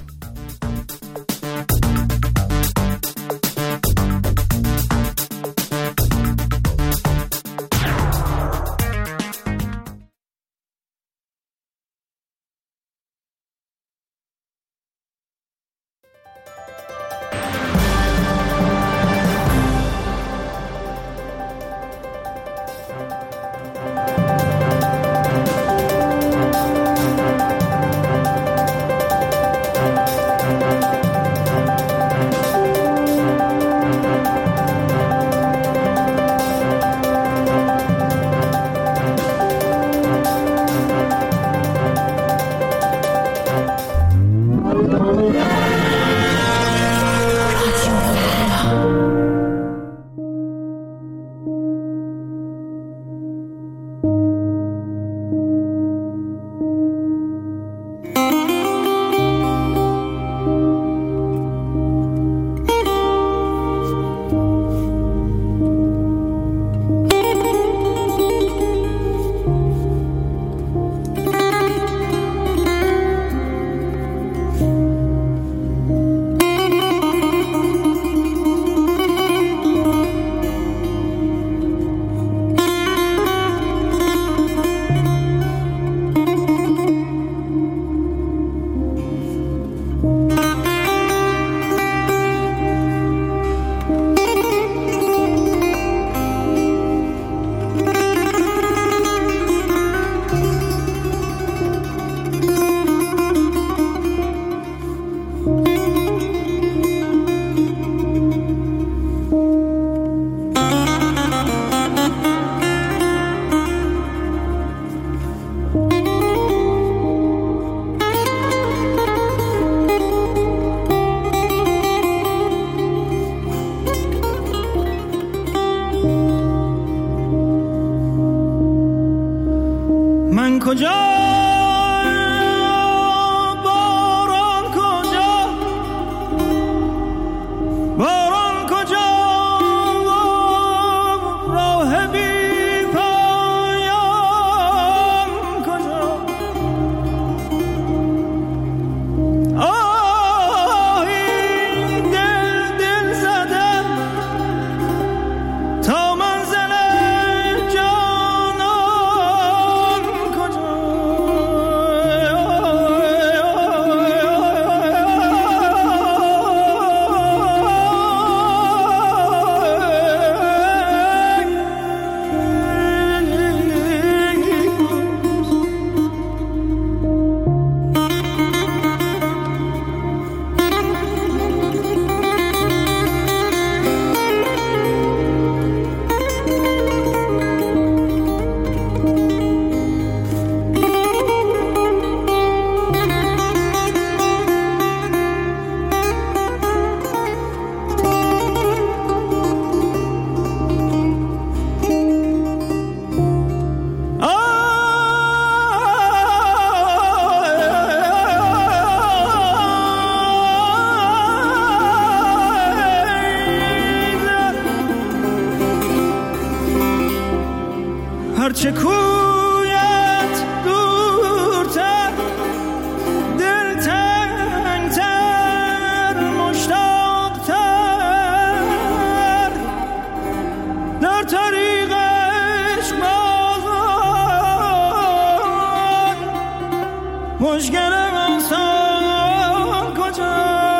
مشکل آسان کجا،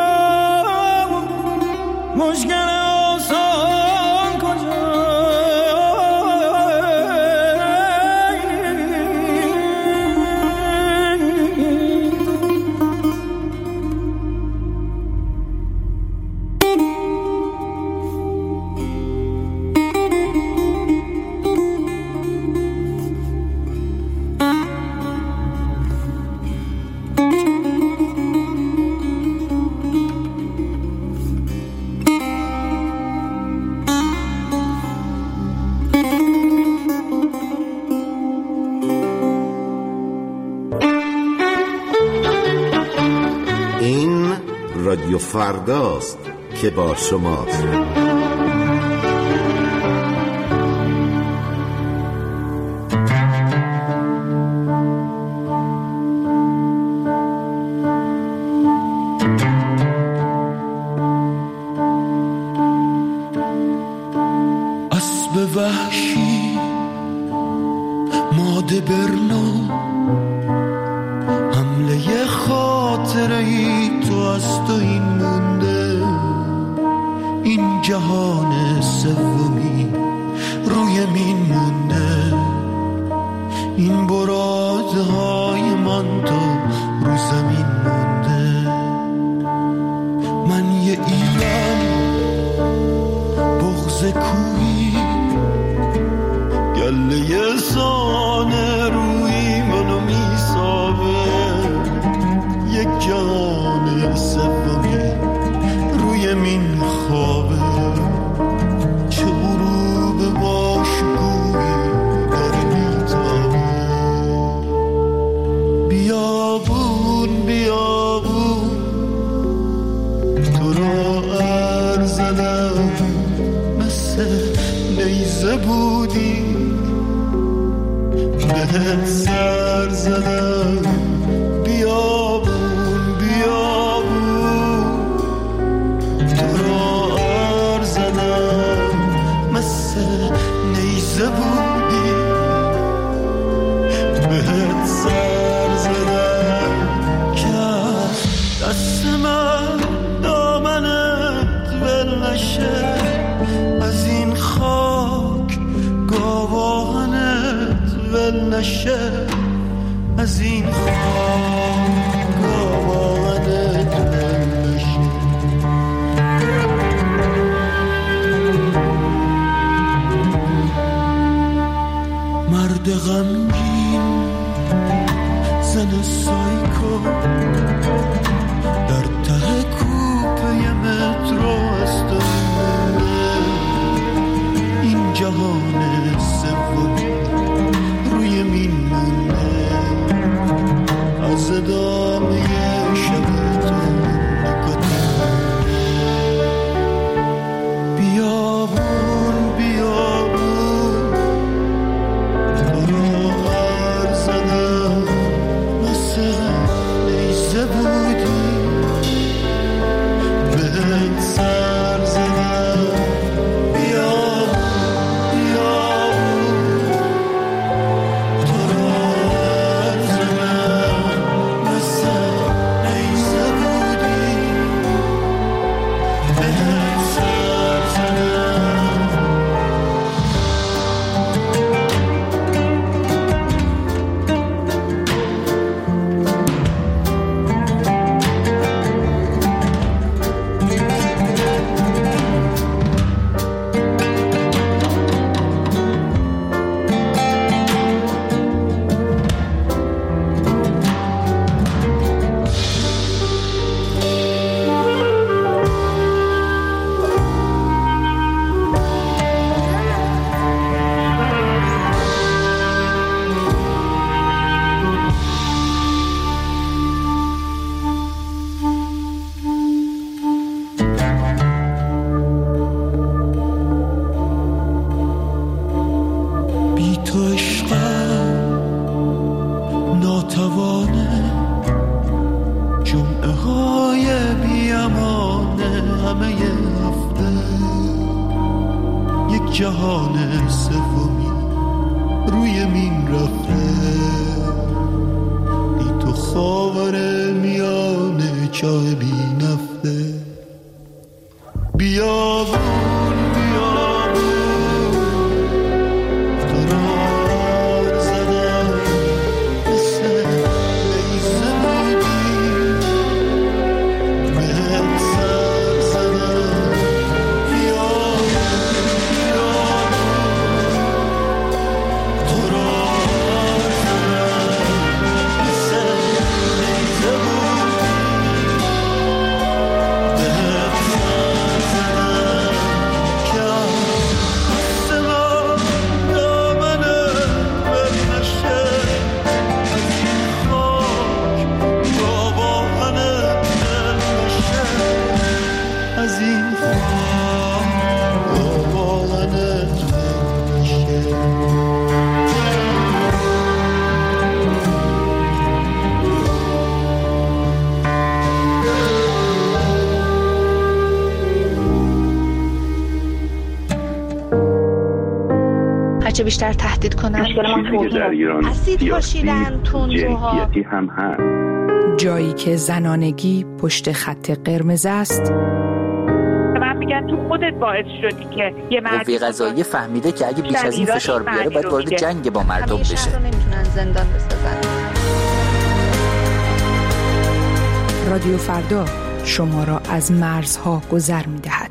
مشکل آسان کجا. رادیو فرداست که با شماست. اسب وحشی ماده برنو، حمله خاطره ای تو از تو این مونده. این جهان سومی روی مین مونده، این برادهای من تو رو زمین مونده. من یه ایران بغض کوی، گله سانه روی منو میسابه. یک جان سومی روی مین خوابه، چه غروب باشگویی داره میتابه. بیابون بیابون تو را ارزدم، مثل نیزه بودی بهت سر زدم. بیابون نیزه بودی بهت سر زدم. که دست من دامنت ول نشه، از این خاک گاوانت ول نشه، از این خاک گاوانت ول نشه. مرد غمگین زن سایکو در ته کوپه مترو استانه. این جهان سومی روی مین مونده، از ادامه شب تو نکته. بیابون بیابون نیزه بودی بهت سر زدم. بیا بیا تو را زدم، مثل نیزه بودی بهت سر زدم. جهان سومی روی مین رفته. ای تو خواه شاه بی نفته. بیابون چه بیشتر تهدید کنن چیزی در ایران اسید پاشیدن تندروها هم هست. جایی که زنانگی پشت خط قرمز است. من میگن تو خودت باعث شدی که یه مرد قوه قضاییه فهمیده که اگه بیش از این فشار بیاره باید وارد جنگ با مردم بشه. همیشه نمیتونن زندان بسازن. رادیو فردا شما را از مرزها گذر میدهد.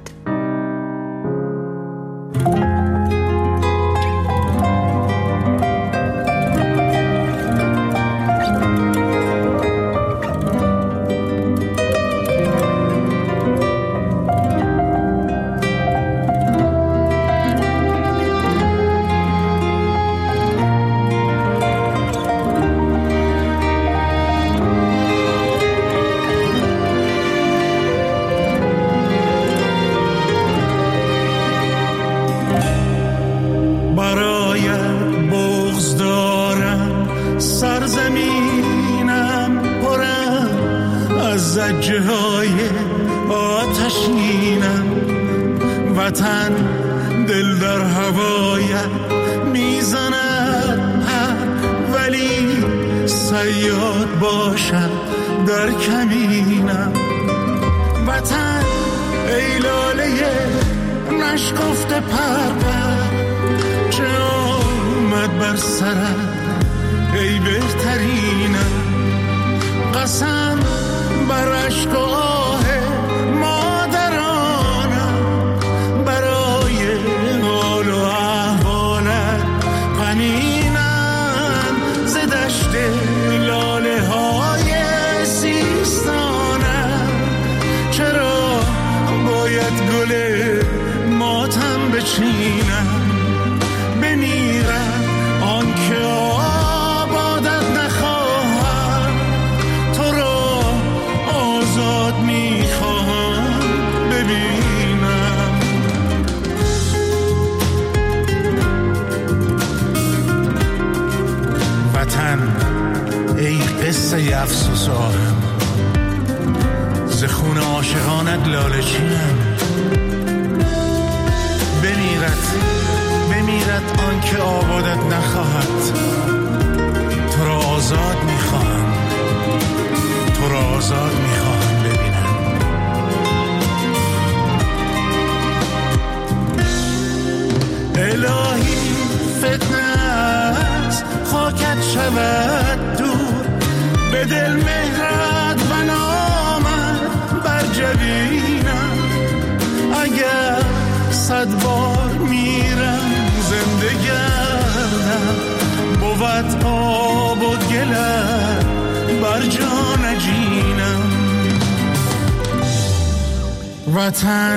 وطن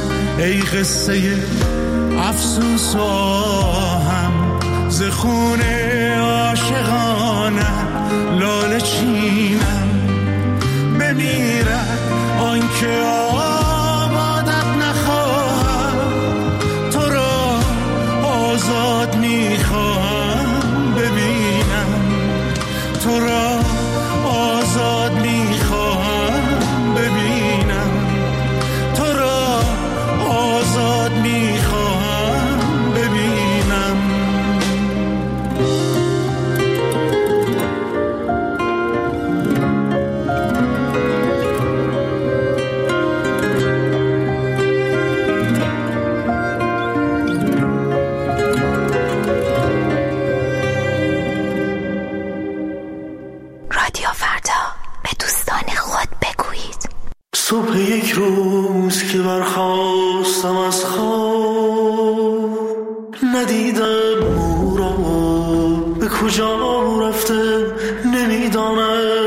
ای قصه افسوس و آهم ز خون عاشقانه لاله چینم بمیرد آنکه آبادت نخواهم تو را آزاد میخواهم ببینم تو را آزاد میخواهم ببینم تو را آزاد میخواهم ببینم. فردا به دوستان خود بگویید. صبح یک روز که برخاستم از خواب، ندیدم او را به کجا رفته نمیدانم.